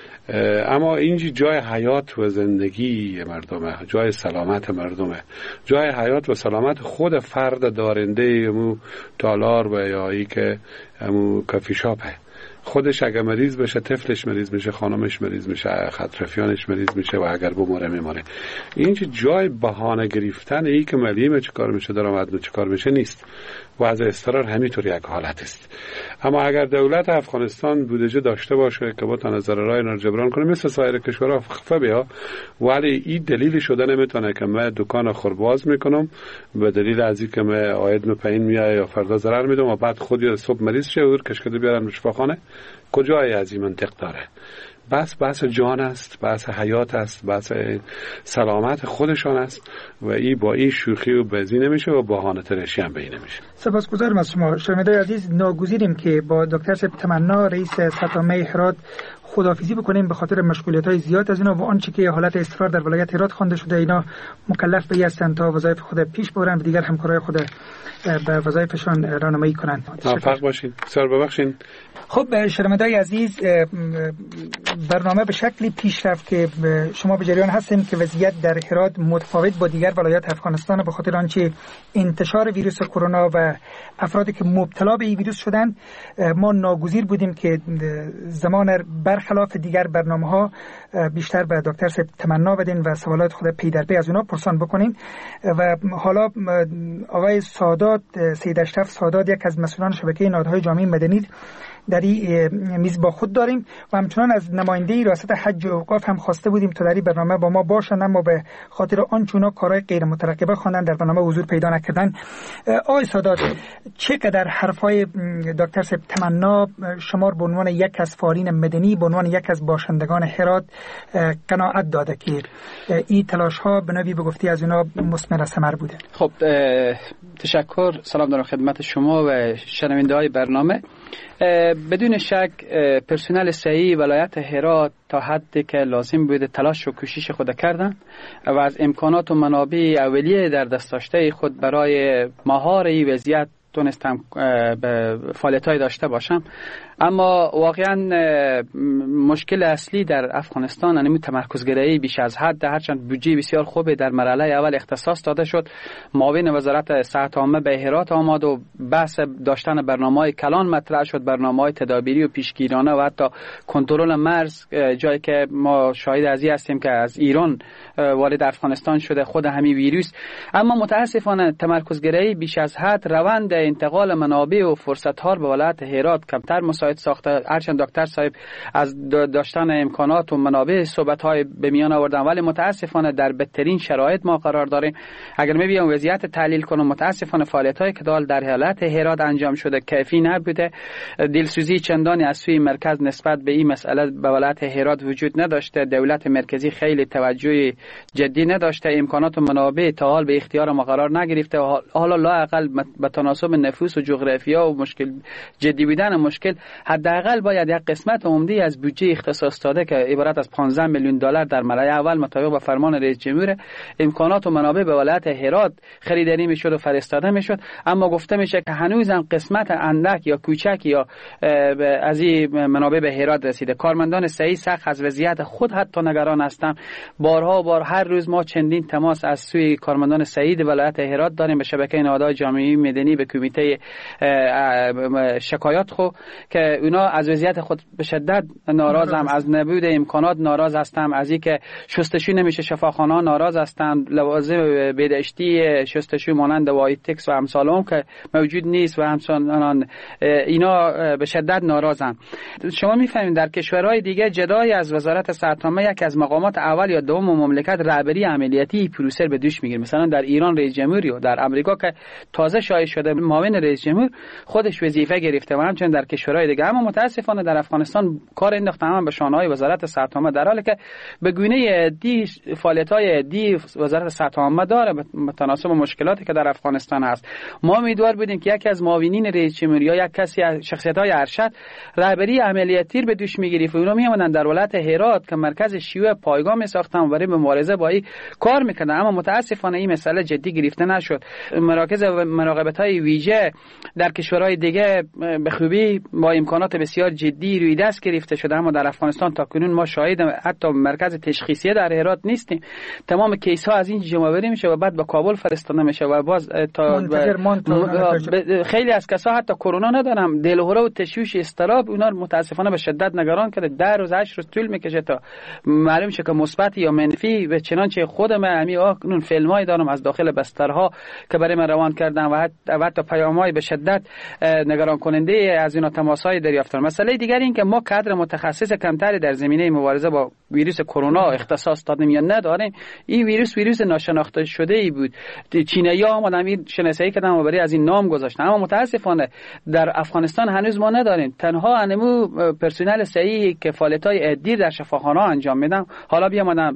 اما اینجا جای حیات و زندگی مردمه، جای سلامت مردمه، جای حیات و سلامت خود فرد دارنده امو تالار و یا ای که امو کافی شاپه. خودش اگر مریض بشه طفلش مریض میشه، خانمش مریض میشه، اطرافیانش مریض میشه و اگر بمره میماره. این جای بهانه گرفتن ای که ملیم چه کار میشه درآمد چه کار میشه نیست. وضع استقرار همینطور یک حالت است. اما اگر دولت افغانستان بودجه داشته باشه که بتونه ضررهای اینا رو جبران کنه مثل سایر کشورها خفه بیا، ولی این دلیل شده نمیتونه که من دکان خرباز میکنم به دلیل از اینکه من عاید پایین میاد یا فردا ضرر میدم و بعد خود صبح مریض شه و کشکده بیارن شفاخانه. کجای از این منطق داره؟ بحث جان است، بحث حیات است، بحث سلامت خودشان است و این با این شوخی و بازی نمیشه و بهانه ترشی هم به این نمیشه. سپاسگزارم از شما. شنوندگان عزیز، ناگزیریم که با دکتر سید تمنا رئیس ساتامه هرات خداحافظی بکنیم به خاطر مشغولیت‌های زیاد از اینا و آنچه که حالت استقرار در ولایت هرات خوانده شده اینا مکلف به هستند تا وظایف خود پیش ببرند و دیگر همکارای خود به وظایفشان راهنمایی کنند. موفق باشین. بسیار ببخشید. خب شنوندگان عزیز، برنامه به شکلی پیش رفت که شما به جریان هستیم که وضعیت در هرات متفاوت با دیگر ولایات افغانستان به خاطر آنچه انتشار ویروس کرونا و افرادی که مبتلا به این ویروس شدند. ما ناگزیر بودیم که زمان برخلاف دیگر برنامه‌ها بیشتر به دکتر سید تمنا بدین و سوالات خود پی در پی از اونا پرسان بکنین و حالا آقای سادات، سید اشرف سادات، یک از مسئولان شبکه نهادهای جامعه مدنی در این میز با خود داریم و همچنان از نماینده ریاست حج و اوقاف هم خواسته بودیم تا در این برنامه با ما باشن، اما به خاطر آنچونا کارهای غیر مترقبه خواندن در برنامه حضور پیدا نکردن. آقای سادات، چقدر حرفای دکتر سید تمنا شمار به عنوان یک از فعالین مدنی، به عنوان یک از باشندگان هرات قناعت داده که این تلاش ها به نوعی به گفتی از اونا مثمر ثمر بوده؟ خب تشکر. سلام دارم خدمت شما و شنونده های برنامه. بدون شک پرسنل صحی ولایت هرات تا حدی که لازم بوده تلاش و کوشش خود کردن و از امکانات و منابع اولیه در دست داشته خود برای مهار این وضعیت تونستم به فعالیت‌های داشته باشم. اما واقعا مشکل اصلی در افغانستان یعنی تمرکزگرایی بیش از حد، هرچند بودجه بسیار خوبی در مرحله اول اختصاص داده شد، معاون وزارت صحت عامه به هرات آمد و بحث داشتن برنامه‌های کلان مطرح شد، برنامه‌های تدابیری و پیشگیرانه و حتی کنترل مرز، جایی که ما شاهد از این هستیم که از ایران وارد افغانستان شده خود همین ویروس. اما متاسفانه تمرکزگرایی بیش از حد روند انتقال منابع و فرصت‌ها به ولایت هرات کمتر مساعد ساخته. هرچند دکتر صاحب از داشتن امکانات و منابع صحبت‌های به میان آوردن، ولی متاسفانه در بدترین شرایط ما قرار داریم. اگر می بیام وضعیت تحلیل کنم، متاسفانه فعالیت‌های که در حالت هرات انجام شده کافی نبوده. دلسوزی چندانی از سوی مرکز نسبت به این مسئله به ولایت هرات وجود نداشته. دولت مرکزی خیلی توجه جدی نداشته، امکانات و منابع تا حال به اختیار ما قرار نگرفته. حالا لااقل به تناسب نفوس و جغرافیا و مشکل جدی بودن مشکل، حداقل باید یک قسمت عمده از بودجه اختصاص داده که عبارت از 15 میلیون دلار در مرحله اول مطابق با فرمان رئیس جمهور امکانات و منابع به ولایت هرات خریداری میشد و فرستاده میشد. اما گفته میشه که هنوزم قسمت اندک یا کوچک یا از این منابع به هرات رسیده. کارمندان صحی سخت از وضعیت خود حتی نگران هستند. بار هر روز ما چندین تماس از سوی کارمندان صحی ولایت هرات داریم به شبکه نهادهای جامعه مدنی، به کمیته شکایات خو که اونا از وضعیت خود به شدت ناراضم، از نبود امکانات ناراض هستم، از اینکه شستشو نمیشه شفاخانه ناراض هستم، لوازم بهداشتی شستشو مانند وایتکس و امثال اون که موجود نیست و همچنان اینا به شدت ناراضن. شما میفهمید در کشورهای دیگه جدای از وزارت صحت عامه یک از مقامات اول یا دوم مملکت رهبری عملیاتی پروسه به دوش میگیره. مثلا در ایران رئیس جمهوری و در امریکا که تازه شایع شده معاون رئیس جمهور خودش وظیفه گرفته و همچنین در کشورهای دیگه. اما متاسفانه در افغانستان کار انداخته هم به شانه‌های وزارت صحت عامه، در حالی که به گونه دی فعالیت‌های دی وزارت صحت عامه داره به تناسب مشکلاتی که در افغانستان هست. ما امیدوار بودیم که یکی از معاونین رئیس جمهوری یا یک کسی از شخصیت‌های ارشد رهبری عملیاتی به دوش می‌گرفت و اونا می‌آمدن در ولایت هرات که مرکز شیوع پایگاه می‌ساختن برای مبارزه با این کار می‌کردن. اما متاسفانه این مسئله جدی گرفته نشد. مراکز مراقبت‌های ویژه در کشورهای دیگه به خوبی با امکانات بسیار جدی روی دست گرفته شده، اما در افغانستان تا کنون ما شاهد حتی مرکز تشخیصی در هرات نیستیم. تمام کیس ها از این جمع‌آوری میشه و بعد به کابل فرستاده میشه و باز تا خیلی از کسا حتی کرونا ندارن، دلهره و تشویش اضطراب اونا متاسفانه به شدت نگران کرده. 10 روز 8 روز طول میکشه تا معلوم شه که مثبت یا منفی. و چنانچه خودم اون فیلمای دارم از داخل بسترها که برای من روان کردن و حتی پیام‌های به شدت نگران کننده از اینا تماس‌های دریافتم. مسئله دیگر این که ما کادر متخصص کمتری در زمینه مبارزه با ویروس کرونا اختصاص دادیم یا نداریم. این ویروس ناشناخته شده ای بود. چینی‌ها اومدن این شناسایی کردن و برای از این نام گذاشتن، اما متاسفانه در افغانستان هنوز ما نداریم. تنها انمو پرسنل صحیحی که فعالیت‌های عادی در شفاخانه‌ها انجام میدن، حالا بیامدن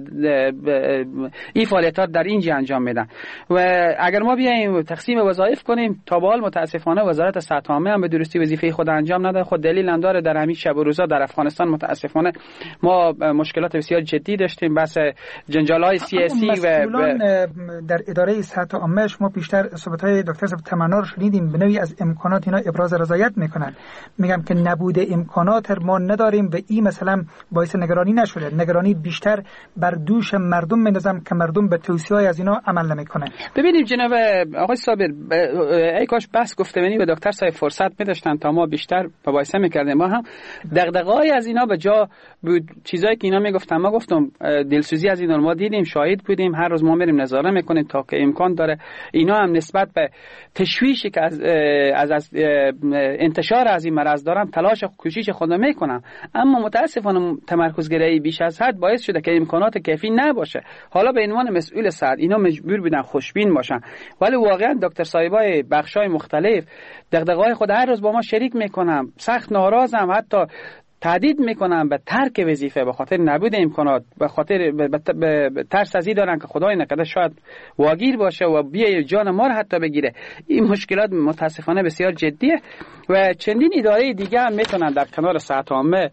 این فعالیت‌ها در اینجا انجام میدن. و اگر ما بیایم تقسیم وظایف کنیم، تا به حال متاسفانه وزارت صحت عامه هم به درستی وظیفه خود انجام نده. خود دلیل هم داره در همین شب و روزا در افغانستان متاسفانه ما مشکلات بسیار جدی داشتیم، بس جنجال‌های سیاسی و در اداره صحت عامه شما بیشتر صحبت‌های دکتر تمنا رو شنیدیم، به نوعی از امکانات اینا ابراز رضایت میکنن. میگم که نبود امکانات ما نداریم و این مثلا باعث نگرانی نشده. نگرانی بیشتر بر دوش مردم میندازم که مردم به توصیه‌های از اینا عمل نمیکنن. ببینید جناب آقای صابر، ای کاش بس گفتمانی به دکتر صاحب فرصت می‌داشتن تا ما بیشتر مباحثه می‌کردیم. ما هم دغدغه‌ای از اینا به جا بود، چیزایی که اینا میگفتن ما گفتم دلسوزی از اینا ما دیدیم، شاهد بودیم، هر روز ما میریم نظاره میکنیم تا که امکان داره. اینا هم نسبت به تشویشی که از انتشار از این مرض دارم تلاش و کوشش خودم میکنم، اما متاسفانه تمرکزگرایی بیش از حد باعث شده که امکانات کافی نباشه. حالا به عنوان مسئول صحت اینا مجبور بودن خوشبین باشن، ولی واقعا دکتر صاحبای بخشای مختلف دغدغه‌های خود هر روز با ما شریک میکنم، سخت ناراضم، حتی تهدید میکنن به ترک وظیفه به خاطر نبود امکانات، به خاطر ترس از این دارن که خدای نکرده شاید واگیر باشه و بیای جان ما رو حتی بگیره. این مشکلات متاسفانه بسیار جدیه و چندین اداره دیگه هم میتونن در کنار صحت عامه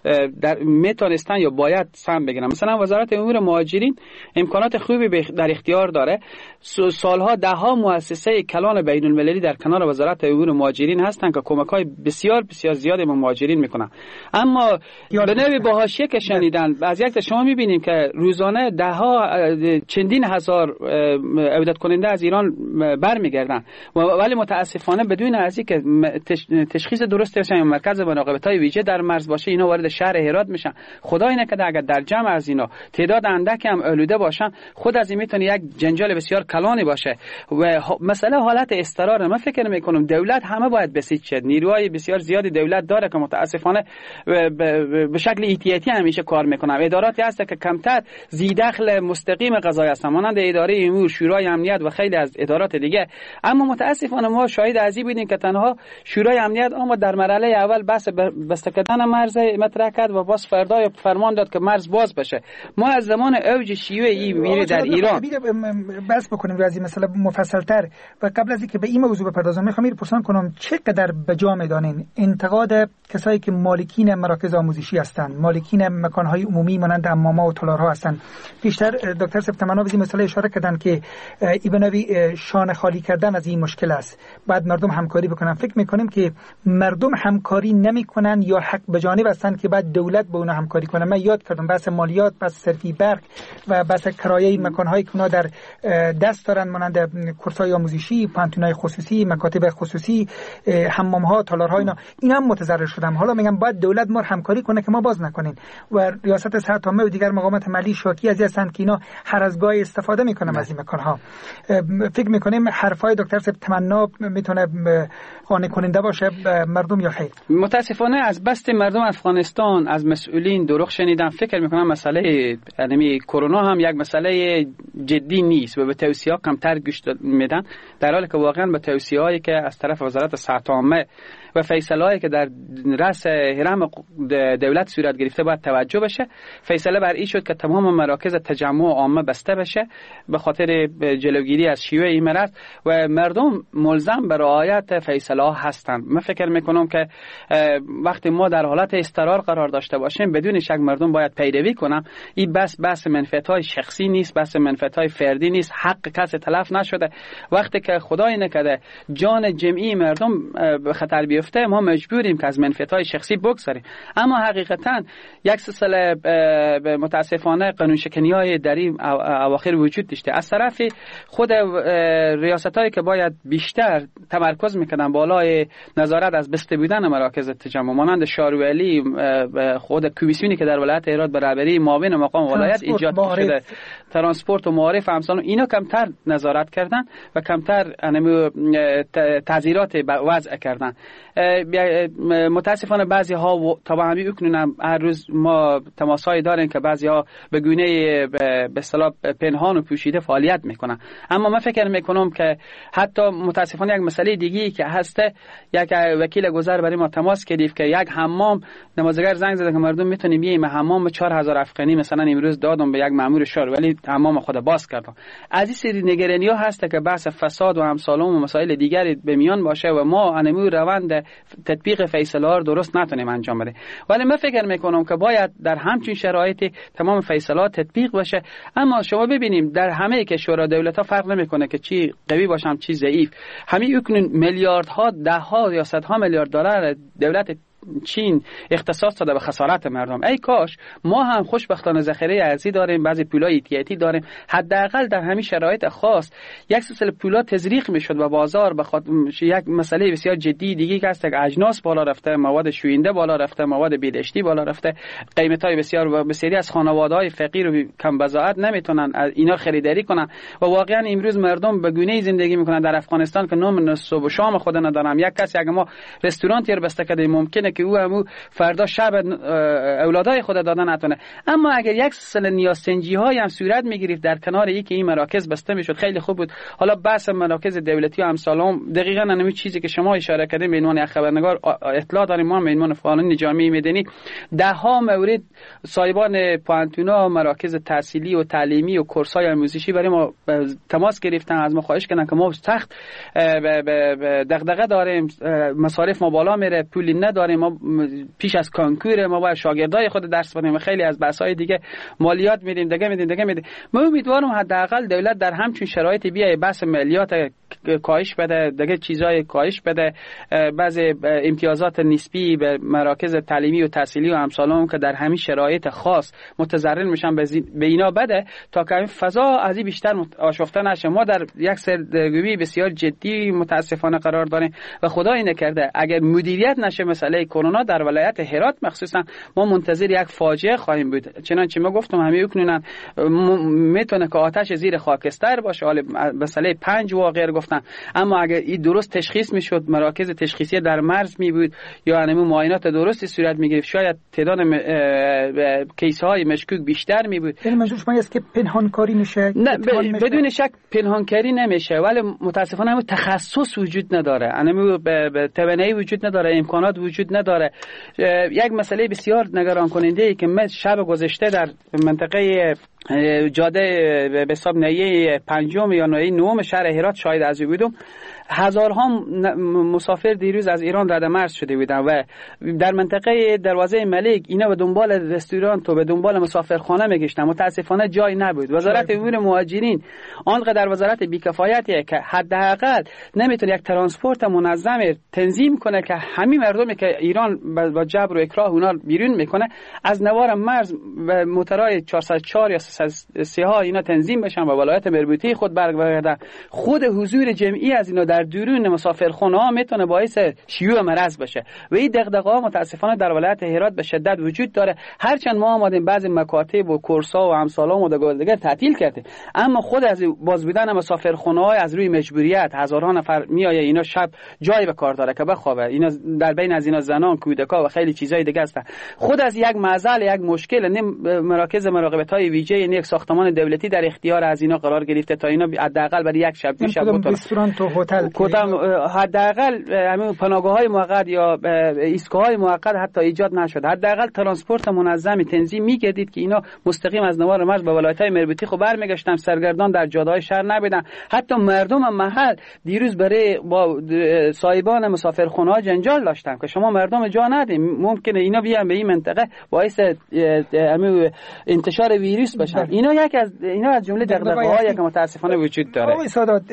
میتونستن یا باید سهم بگیرن. مثلا وزارت امور مهاجرین امکانات خوبی در اختیار داره. سالها دهها مؤسسه کلان بین المللی در کنار وزارت امور مهاجرین هستن که کمک‌های بسیار بسیار زیادی به مهاجرین میکنن، اما به نوعی با حاشیه کشانیدن. از یک شما میبینیم که روزانه دهها چندین هزار عودت کننده از ایران برمیگردن، ولی متاسفانه بدون از اینکه تشخیص درستی باشه یا مرکز مراقبت‌های ویژه در مرز باشه اینا وارد شهر هرات میشن. خدای نکرده اگر در جمع از اینا تعداد اندکی هم آلوده باشن، خود از این میتونه یک جنجال بسیار کلانی باشه و مسئله حالت اضطرار. من فکر میکنم دولت همه باید بسیج شد. نیروهای بسیار زیادی دولت داره که متاسفانه به شکل احتیاطی همیشه کار میکنن. اداراتی هست که کمتر ذی‌دخل مستقیم قضایی هستن، مانند اداره امور، شورای امنیت و خیلی از ادارات دیگه، اما متاسفانه ما شاهد از این بودیم که تنها شورای امنیت اما در مرحله اول بس بسته کردن مرز مطرح کرد و باز فردا فرمان داد که مرز باز بشه. ما از زمان اوج شیوع این ویروس در ایران بحث بکنیم روی این مسئله مفصل‌تر و قبل از اینکه به این موضوع بپردازم می‌خوام پرسان کنم چقدر به جا می‌دانین انتقاد کسایی که مالکین مراکز آموزشی هستند، مالکین مکان‌های عمومی مانند حمام‌ها و تالارها هستند. بیشتر دکتر سبتمنا به این مسئله اشاره کردن که این به نوعی شانه خالی کردن از این مشکل است. بعد مردم همکاری بکنن. فکر می‌کنیم که مردم همکاری نمی‌کنن یا حق به جانب هستند که بعد دولت با اونها همکاری کنه. من یاد کردم بحث مالیات، بحث صرفی برق و بحث کرایه مکان‌هایی که اونا در دست دارن مانند کورس‌های آموزشی، پانتون‌های خصوصی، مکاتب خصوصی، حمام‌ها، تالارها، اینا هم متضرر شدن. حالا میگم باید دولت ما همکاری کنه که ما باز نکنین و ریاست صحت عامه و دیگر مقامات ملی شاکی از هستند که اینا هر از گاهی استفاده میکنن از این مکان‌ها. فکر میکنیم حرفای دکتر تمنا میتونه قانع کننده باشه مردم یا خیر؟ متاسفانه از بست مردم افغانستان از مسئولین دروغ شنیدن. فکر میکنم مسئله یعنی کرونا هم یک مسئله جدی نیست و به توصیه‌ها کمتر گوش میدن، در حالی که واقعا به توصیه‌هایی که از طرف وزارت صحت عامه و فیصله‌ای که در رأس هرم دولت صورت گرفته باید توجه بشه. فیصله بر این شد که تمام مراکز تجمع عامه بسته بشه به خاطر جلوگیری از شیوع این مرض و مردم ملزم به رعایت فیصله ها هستند. من فکر میکنم که وقتی ما در حالت اضطرار قرار داشته باشیم بدون شک مردم باید پیروی کنن. این بس منفعت‌های شخصی نیست، بس منفعت های فردی نیست، حق کسی تلف نشده. وقتی که خدای نکرده جان جمعی مردم به خطر بیفته، ما مجبوریم که از منفعت های شخصی بگذاریم. اما حقیقتا یک سلسله متاسفانه قانون شکنی های در این اواخر وجود داشته. از طرف خود ریاست هایی که باید بیشتر تمرکز میکنن بالای نظارت از بسته بودن مراکز تجمع، مانند شارولی، خود کمیسیونی که در ولایت هرات به رهبری معاون مقام ولایت ایجاد شده، ترانسپورت و معارف امثال، اینا کمتر نظارت کردن و کمتر تعزیرات وضع کردن. متاسفانه بعضی ها طبعا همی اکنون هر روز ما تماسایی داریم که بعضی ها به گونه به اصطلاح پنهان و پوشیده فعالیت میکنن. اما من فکر میکنم که حتی متاسفانه یک مسئله دیگی که هسته، یک وکیل گذر برای ما تماس گرفت که یک حمام، نمازگر زنگ زده که مردم میتونیم بیایم حمام 4000 افغانی مثلا امروز دادم به یک مأمور شهر، ولی حمام خود باز کردم. از این سری نگرانی ها هست که بحث فساد و امثال و مسائل دیگری به میان باشه و ما انمو روند تطبیق فیصله ها درست نتونیم انجام بده. ولی من فکر میکنم که باید در همچین شرایطی تمام فیصلات تطبیق بشه. اما شما ببینیم در همه کشورها دولت‌ها فرق نمیکنه که چی قوی باشم چی ضعیف، همین اکنون میلیاردها، ده‌ها یا صدها میلیارد دلار دولت چین اختصاص داده به خسارت مردم. ای کاش ما هم خوشبختانه ذخیره ارزی داریم، بعضی پولای ایتیاتی داریم، حداقل در همین شرایط خاص یک سلسله پولا تزریق میشد و بازار بخاطر یک مسئله بسیار جدی دیگه که است که اجناس بالا رفته، مواد شوینده بالا رفته، مواد بیدشتی بالا رفته، قیمت‌های بسیار بسیاری از خانواده‌های فقیر و کم بضاعت نمیتونن اینا خریداری کنن و واقعا امروز مردم به گونه‌ای زندگی میکنن در افغانستان که نام صبح و شام خود ندارن. یک کسی اگه ما رستورانتی رو بسته کنیم ممکنه که او فردا شب اولادای خود دادن نتونه. اما اگر یک سلسله نیازسنجی های هم صورت میگرفت در کنار اینکه این مراکز بسته میشد خیلی خوب بود. حالا بحث مراکز دولتی و امثالهم دقیقاً همین چیزی که شما اشاره کردین به عنوان خبرنگار اطلاع داریم، ما به عنوان فعالان جامعه مدنی ده ها مورد صاحبان پانتونا، مراکز تحصیلی و تعلیمی و کورس‌های آموزشی برای ما تماس گرفتن، از ما خواهش کردن که ما سخت دغدغه داریم، مصارف ما بالا میره، پولی نداریم، ما پیش از کنکور ما باید شاگردای خود درس بدیم و خیلی از بحث‌های دیگه مالیات میدیم دیگه میدیم. ما امیدوارم حداقل دولت در همچین شرایطی بیای بحث مالیات کاهش بده، دیگه چیزای کاهش بده، بعضی امتیازات نسبی به مراکز تعلیمی و تحصیلی و امثالهم که در همین شرایط خاص متضرر میشن به اینا بده تا که این فضا از این بیشتر آشفته نشه. ما در یک سرگرمی بسیار جدی متاسفانه قرار داریم و خدای نکرده اگر مدیریت نشه مسئله کرونا در ولایت هرات مخصوصا، ما منتظر یک فاجعه خواهیم بود. چنانچه ما گفتم همه اکنون میتونه که آتش زیر خاکستر باشه. حالا مسئله 5 واقعه گفتن، اما اگر این درست تشخیص میشد، مراکز تشخیصی در مرز می بود یا انمو معاینات درستی صورت میگرفت، شاید تعداد کیس های مشکوک بیشتر می بود. یعنی منظور شما است که پنهانکاری میشه؟ نه بدون شک پنهانکاری نمیشه، ولی متاسفانه همون تخصص وجود نداره، انمو به توانایی وجود نداره، امکانات وجود نداره. یک مسئله بسیار نگران کننده ای که من شب گذشته در منطقه جاده به حساب نهیه 5 یا نهیه 9 شهر هرات شاهد از بودم. هزارها مسافر دیروز از ایران رد مرز شده بودن و در منطقه دروازه ملک اینا به دنبال رستوران و به دنبال مسافرخانه میگشتن. متاسفانه جای نبود. وزارت امور مهاجرین آنقدر وزارت بی‌کفایتیه که حداقل نمیتونه یک ترانسپورت منظم تنظیم کنه که همین مردمی که ایران با جبر و اکراه اونا بیرون میکنه از نوار مرز و موترهای 404 یا 303 ها اینا تنظیم بشن و ولایت مربوطه خود برگردن. خود حضور جمعی از اینا در درون مسافرخانه ها میتونه باعث شیوع مرض بشه و این دغدغه ها متاسفانه در ولایت هرات به شدت وجود داره. هرچند ما آمدیم بعضی مکاتب و کورس‌ها و امثالهم و دیگر تعطیل کردیم، اما خود از باز بودن مسافرخانه ها از روی مجبوریت هزارها نفر میآیه اینا شب جای به کار داره که بخوابه. اینا در بین از اینا زنان، کودکان و خیلی چیزای دیگه هستن. خود از یک معضل، یک مشکل مراکز مراقبت های ویژه یعنی یک ساختمان دولتی در اختیار از اینا قرار گرفته تا اینا حداقل برای یک شب دو شب رستوران و هتل حداقل همین پناهگاه‌های موقت یا ایستگاه‌های موقت حتی ایجاد نشد. حداقل ترانسپورت منظمی تنظیم می‌گردید که اینا مستقیم از نوار مرز به ولایت‌های مربوطه خب برمیگشتن، سرگردان در جاده‌های شهر نبودن. حتی مردم محل دیروز برای با صاحبان مسافرخانه‌ها جنجال داشتن که شما مردم جا ندید، ممکنه اینا بیان به این منطقه باعث انتشار ویروس بشه. باشن. اینا از جمله دغدغه‌هایی که متاسفانه وجود داره. آقای سادات،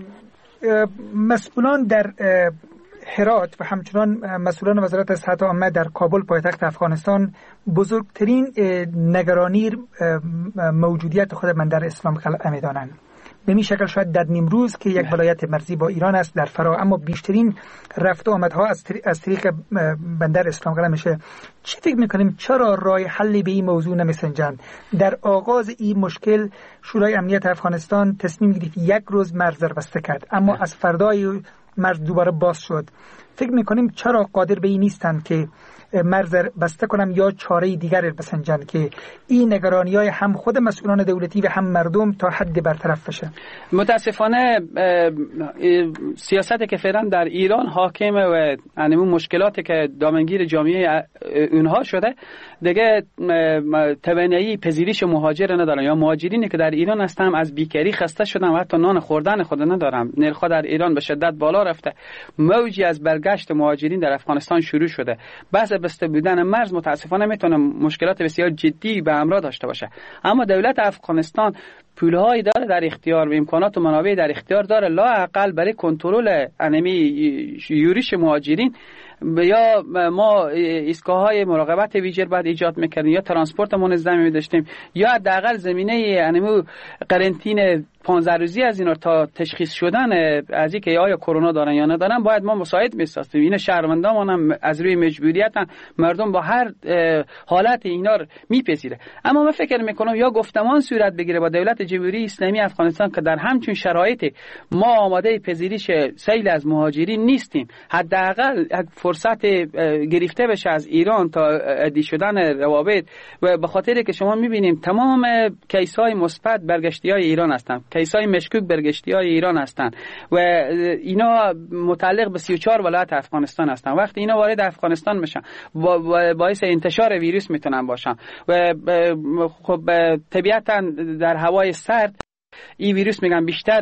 مسئولان در هرات و همچنان مسئولان وزارت صحت عامه در کابل پایتخت افغانستان بزرگترین نگرانی موجودیت خود بندر اسلام قلعه می‌دانند. به این شکل شاید در نیمروز که یک ولایت مرزی با ایران است در فرا، اما بیشترین رفت و آمدها از طریق بندر اسلام قلعه میشه. چی فکر میکنیم چرا راه حلی به این موضوع نمیسنجند؟ در آغاز این مشکل شورای امنیت افغانستان تصمیم گرفت یک روز مرز را بسته کرد، اما از فردای مرز دوباره باز شد. فکر میکنیم چرا قادر به این نیستند که مرز بسته کنم یا چاره دیگر بسنجن که این نگرانی‌های هم خود مسئولان دولتی و هم مردم تا حد برطرف بشه؟ متاسفانه سیاستی که فعلا در ایران حاکمه و همون مشکلاتی که دامنگیر جامعه اونها شده دیگه توانایی پذیرش مهاجر ندارن، یا مهاجرینی که در ایران هستن از بیکاری خسته شدن و حتی نان خوردن خود ندارن. نرخ در ایران به شدت بالا رفته، موجی از برگشت مهاجرین در افغانستان شروع شده. بحث بسته بودن مرز متاسفانه میتونه مشکلات بسیار جدی به همراه داشته باشه، اما دولت افغانستان پولهایی داره در اختیار و امکانات و منابع در اختیار داره لااقل برای کنترل یورش مهاجرین. یا ما ایستگاه‌های مراقبت ویژه باید ایجاد می‌کردیم، یا ترانسپورت منظم می‌داشتیم، یا حداقل زمینه قرنطینه 15 روزی از اینا تا تشخیص شدن از اینکه آیا کرونا دارن یا ندارن باید ما مساعد می‌سازیم. این شهروندان هم از روی مجبوریت مردم با هر حالت اینا رو میپذیره. اما من فکر میکنم یا گفتمان صورت بگیره با دولت جمهوری اسلامی افغانستان که در همچین شرایطی ما آماده پذیرش سیل از مهاجرین نیستیم، حداقل فرصت گرفته بشه از ایران تا عادی شدن روابط. و به خاطر که شما میبینیم تمام کیس‌های مثبت برگشتی‌های ایران هستن، کیس‌های مشکوک برگشتی‌های ایران هستن و اینا متعلق به 34 ولایت افغانستان هستن. وقتی اینا وارد افغانستان میشن باعث انتشار ویروس میتونن باشن و خب طبیعتاً در هوای سرد این ویروس میگن بیشتر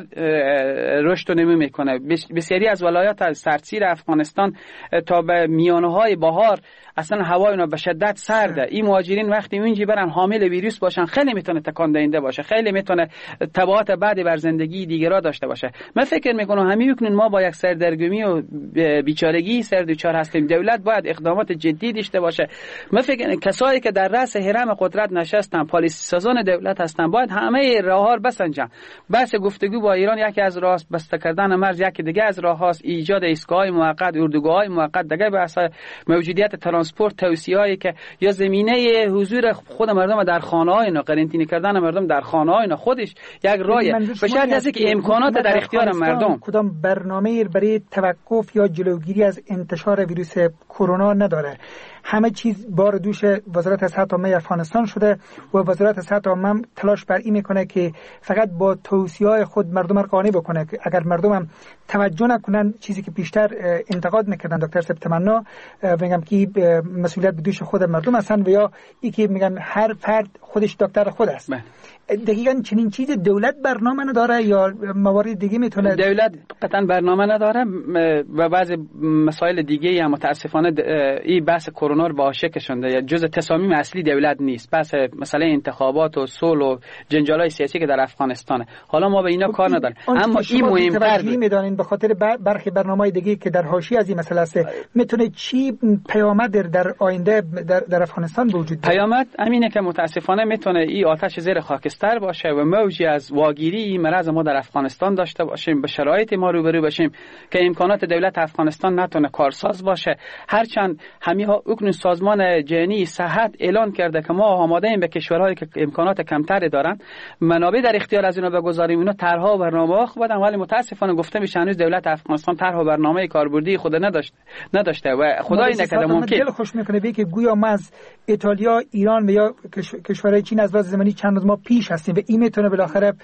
رشد و نمو میکنه. بسیاری از ولایات از سردسیر افغانستان تا به میانه‌های بهار اصلا هوا اینا به شدت سرده. این مهاجرین وقتی اونجا برن حامل ویروس باشن خیلی میتونه تکان دهنده باشه، خیلی میتونه تبعات بعدی بر زندگی دیگران داشته باشه. من فکر میکنم همین کنون ما با یک سردرگمی و بیچارگی سردوچار هستیم. دولت باید اقدامات جدی داشته باشه. من فکر کسایی که در رأس هرم قدرت نشستن، پالیسی سازان دولت هستن، باید همه راه‌ها بسنجن. بس گفتگو با ایران یکی از راه بسته کردن مرز، یکی دیگه از راه‌هاست ایجاد ایستگاه‌های موقت، اردوگاه‌های موقت، دیگه بحث موجودیت ترانسپورت، توصیه‌ای که یا زمینه حضور خود مردم در خانه‌های اینا، قرنطینه کردن مردم در خانه‌های اینا خودش یک راهه. به شرطی است که امکانات در اختیار مردم. کدام برنامه‌ای برای توقف یا جلوگیری از انتشار ویروس کرونا نداره. همه چیز بار دوش وزارت صحت عامه افغانستان شده و وزارت صحت عامه تلاش بر این میکنه که فقط با توصیه‌های خود مردم را قانع بکنه. اگر مردم هم توجه نکنن، چیزی که بیشتر انتقاد میکردن دکتر سبتمنا، میگم که مسئولیت به دوش خود مردم هستن و یا این که میگن هر فرد خودش دکتر خود است. دقیقاً چنین چیز دولت برنامه نداره یا موارد دیگه میتونه؟ دولت قطعا برنامه نداره و بعضی مسائل دیگه هم متاسفانه این بحث کرونا رو باشه کشونده، جزء تصامیم اصلی دولت نیست. بحث مثلا انتخابات و صلح و جنجال‌های سیاسی که در افغانستانه، حالا ما به اینا کار نداریم. اما این مهم‌تر میدونین به خاطر برخی برنامه‌های دیگه که در حاشیه از این مسئله است، میتونه چی پیامد در آینده در افغانستان وجود داره؟ پیامد همینه که متاسفانه میتونه این آتش زیر خاکستر باشه و موجی از واگیری این مرض ما در افغانستان داشته باشیم، به شرایط ما روبرو باشیم که امکانات دولت افغانستان نتونه کارساز باشه. هرچند اکنون سازمان جهانی صحت اعلان کرده که ما آماده ایم به کشورهایی که امکانات کمتری دارن منابع در اختیار از اینا بگذاریم، اینا طرح‌ها و برنامه‌ها بدن، ولی متاسفانه گفته میشه هنوز دولت افغانستان طرح و برنامه کاربردی خود نداشته و خدای نکرده ممکن دل خوش میکنه به که گویا ما از ایتالیا، ایران و یا کشورهای چین از لحاظ زمانی چند روز ما پیش هستیم و این میتونه بالاخره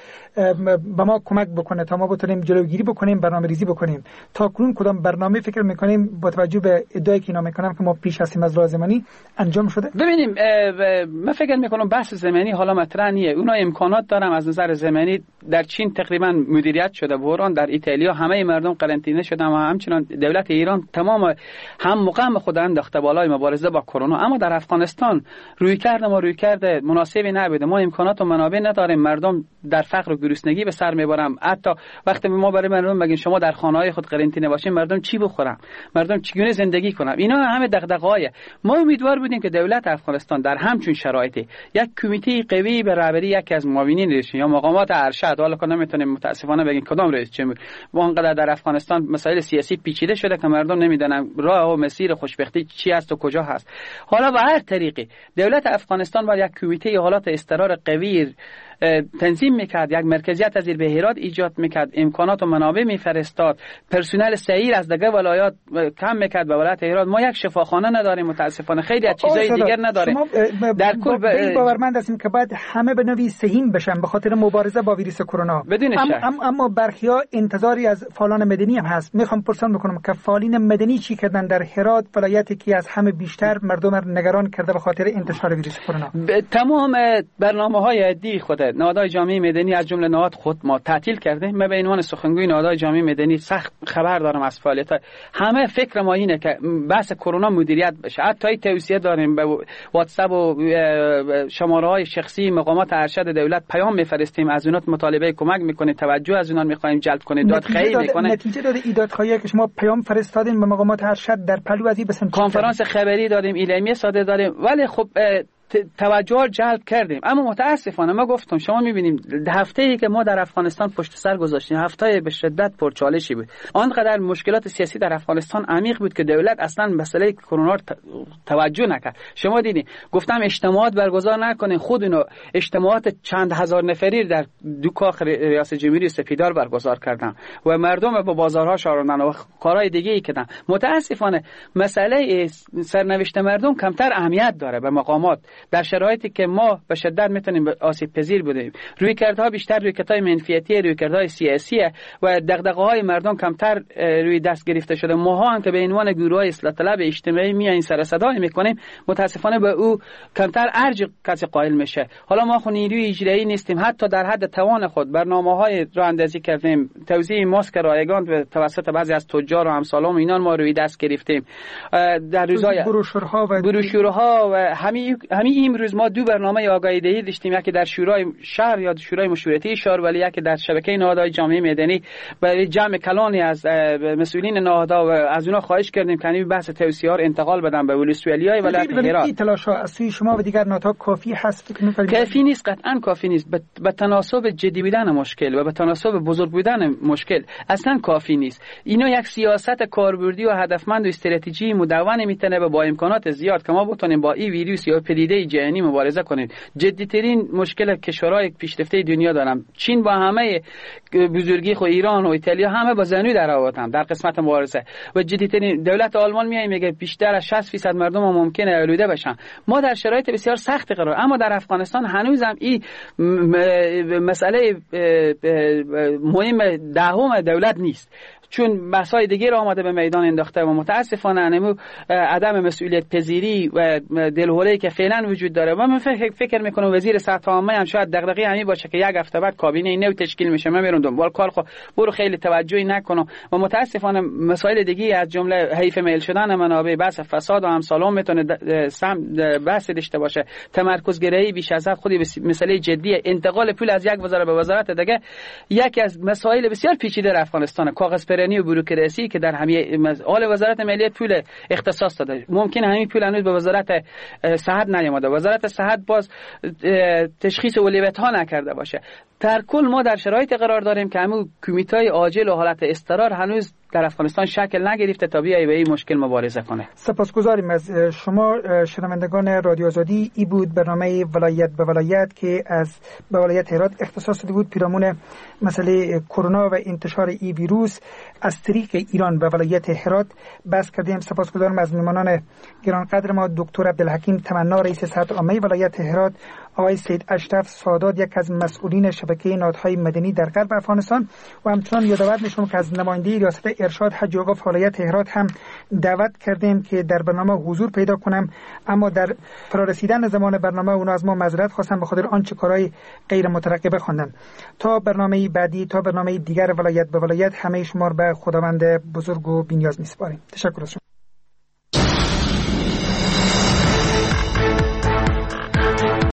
به ما کمک بکنه تا ما بتونیم جلوگیری بکنیم، برنامه‌ریزی بکنیم. تا کنون کدام برنامه فکر میکنیم با توجه به ادعایی که اینا میکنم که ما پیش هستیم از لحاظ زمانی انجام شده؟ ببینیم من فکر میکنم بحث زمانی حالا مطرح نیه. اونا امکانات دارن از نظر زمانی. در چین تقریبا مدیریت شده بحران، در ایتالیا همه مردم قرنطینه شدن و همچنان دولت ایران تمام هم مقام خود انداخته بالای مبارزه با کرونا. اما در افغانستان رویکرد مناسبی نبوده. ما امکانات و منابع نداریم، مردم در فقر و گرسنگی به سر میبرن. حتی وقتی ما برای مردم بگیم شما در خانه‌های خود قرنطینه باشین، مردم چی بخورن، مردم چگونه زندگی کنن؟ اینا همه دغدغه‌های ما. امیدوار بودیم که دولت افغانستان در همچون شرایطی یک کمیته قوی به رهبری یکی از معاونین رئیس یا مقامات ارشد، حالا که نمیتونیم متاسفانه بگیم کدام رئیس جمهور، وانقدر در افغانستان مسائل سیاسی پیچیده شده که مردم نمیدونن راه و مسیر خوشبختی چی است و کجا هست. حالا به هر طریقی دولت افغانستان باید یک کمیته حالات اضطرار قوی تنظیم میکرد، یک مرکزیت از به هرات ایجاد میکرد، امکانات و منابع میفرستاد، پرسنل سعیر از دیگه ولایات کم میکرد به ولایت هرات. ما یک شفاخانه نداریم متاسفانه، خیلی از چیزای دیگر نداریم. در کل باورمند هستیم که باید همه به نوعی سهیم بشن به خاطر مبارزه با ویروس کرونا. اما برخیا انتظاری از فعالان مدنی هم هست. میخوام پرسان بکنم که فعالین مدنی چی کردن در هرات، ولایتی که از همه بیشتر مردم را نگران کرده به خاطر انتشار ویروس کرونا؟ تمام برنامه‌های عادی خود نهادهای جامعه مدنی از جمله نهاد خود ما تعطیل کردیم. من به عنوان سخنگوی نهادهای جامعه مدنی سخت خبر دارم از فعالیت. همه فکر ما اینه که بحث کرونا مدیریت بشه. حتی توصیه داریم به واتساپ و شماره‌های شخصی مقامات ارشد دولت پیام میفرستیم، از اونها مطالبه کمک میکنه، توجه از اونها میخوایم جلب کنه، دادخواهی میکنه. نتیجه داده ایدادخواهی که شما پیام فرستادین به مقامات ارشد در پلو از این بسن کنفرانس خبری دادیم، اعلامیه صادر دادیم، ولی خب توجه جلب کردیم. اما متاسفانه ما گفتم شما میبینیم هفته‌ای که ما در افغانستان پشت سر گذاشتیم هفته به شدت پرچالشی بود. آنقدر مشکلات سیاسی در افغانستان عمیق بود که دولت اصلا مسئله کرونا توجه نکرد. شما دیدین گفتم اجتماعات برگزار نکنین، خود اینو اجتماعات چند هزار نفری در دو کاخ ریاست جمهوری سپیدار برگزار کردن و مردم به بازارها شاروندن و کارهای دیگه ای کردن. متاسفانه مسئله سرنوشت مردم کمتر اهمیت داره به مقامات در شرایطی که ما به شدت میتونیم آسیب پذیر بودیم. رویکردها بیشتر رویکردهای منفیتی، رویکردهای سیاسی و دغدغه‌های مردم کمتر روی دست گرفته شده. ما هم که به عنوان گروهای اصلاح طلب اجتماعی میایم سر صدا میکنیم، متاسفانه به او کمتر ارج کسی قائل میشه. حالا ما خو نیروی اجرایی نیستیم، حتی در حد توان خود برنامه‌های راه اندازی کردیم، توزیع ماسک رایگان به توسط بعضی از تجار و همسالان اینا ما روی دست گرفتیم. در روزهای بروشورها و همین امروز ما دو برنامه آگاهی دهی داشتیم، یکی در شورای شهر یا شورای مشورتی شهر، ولی یکی در شبکه نهادهای جامعه مدنی. برای جمع کلانی از مسئولین نهادها و از اونا خواهش کردیم که این بحث توصیه ها انتقال بدن به ولسوالیای ولایت هرات. این تلاش از سوی شما و دیگر نهادها کافی هست؟ کافی نیست، قطعا کافی نیست. به تناسب جدی بودن مشکل و به تناسب بزرگ بودن مشکل اصلا کافی نیست. اینا یک سیاست کاربردی و هدفمند و استراتژی مدون میتونه با امکانات زیاد که ما بتونیم با این ویروس یا پدیده جهانی مبارزه کنیم. جدی‌ترین مشکل کشورهای پیشرفته دنیا دارم. چین با همه بزرگی خو ایران و ایتالیا همه با زنو در آوردن در قسمت مبارزه و جدی‌ترین دولت آلمان میگه بیشتر از 60% مردم ممکنه آلوده بشن. ما در شرایط بسیار سخت قرار، اما در افغانستان هنوزم این مسئله مهم دهم دولت نیست، چون بحث‌های دیگه را آمده به میدان انداخته و متاسفانه انمو عدم مسئولیت پذیری و دلهولی که فعلا وجود داره. و من فکر میکنم وزیر صحت عامه هم شاید دغدغه همین باشه که یک هفته بعد کابینه نو تشکیل میشه، من میرم دنبال کار خو برو خیلی توجهی نکنم. و متاسفانه مسائل دیگه از جمله حیف میل شدن منابع، بحث فساد و همسالون میتونه بحث داشته باشه، تمرکز گرایی بیش از حد خودی مسئله جدیه، انتقال پول از یک وزارت به وزارت دیگه یکی از مسائل بسیار پیچیده در افغانستان، کاغذ و بوروکراسی که در همه آل وزارت مالیه پول اختصاص داده. ممکن همین پول هنوز به وزارت صحت نیامده، وزارت صحت باز تشخیص ولایت ها نکرده باشه. در کل ما در شرایط قرار داریم که همون کمیته عاجل و حالت اضطرار هنوز در افغانستان شکل نگرفته تا بیایی به این مشکل مبارزه کنه. سپاسگزاریم از شما شنوندگان رادیو آزادی. ای بود برنامه ولایت به ولایت که از به ولایت هرات اختصاص داده بود پیرامون مسئله کرونا و انتشار این ویروس از طریق ایران و ولایت هرات بحث کردیم. سپاسگزارم از میهمانان گرانقدر ما، دکتر عبدالحکیم تمنا رئیس صحت عامه ولایت هرات، آقای سید اشرف سادات یک از مسئولین شبکه نهادهای مدنی در غرب افغانستان و همچنان یادآور میشم که از نماینده ریاست ارشاد حج و اوقاف ولایت هرات هم دعوت کردیم که در برنامه حضور پیدا کنم، اما در فرارسیدن زمان برنامه اونا از ما معذرت خواستن به خاطر آنچه کارهای غیر مترقبه خواندن. تا برنامه بعدی، تا برنامه دیگر ولایت به ولایت، همه شما به خداوند بزرگ و بی‌نیاز میسپاریم. تشکر از شما.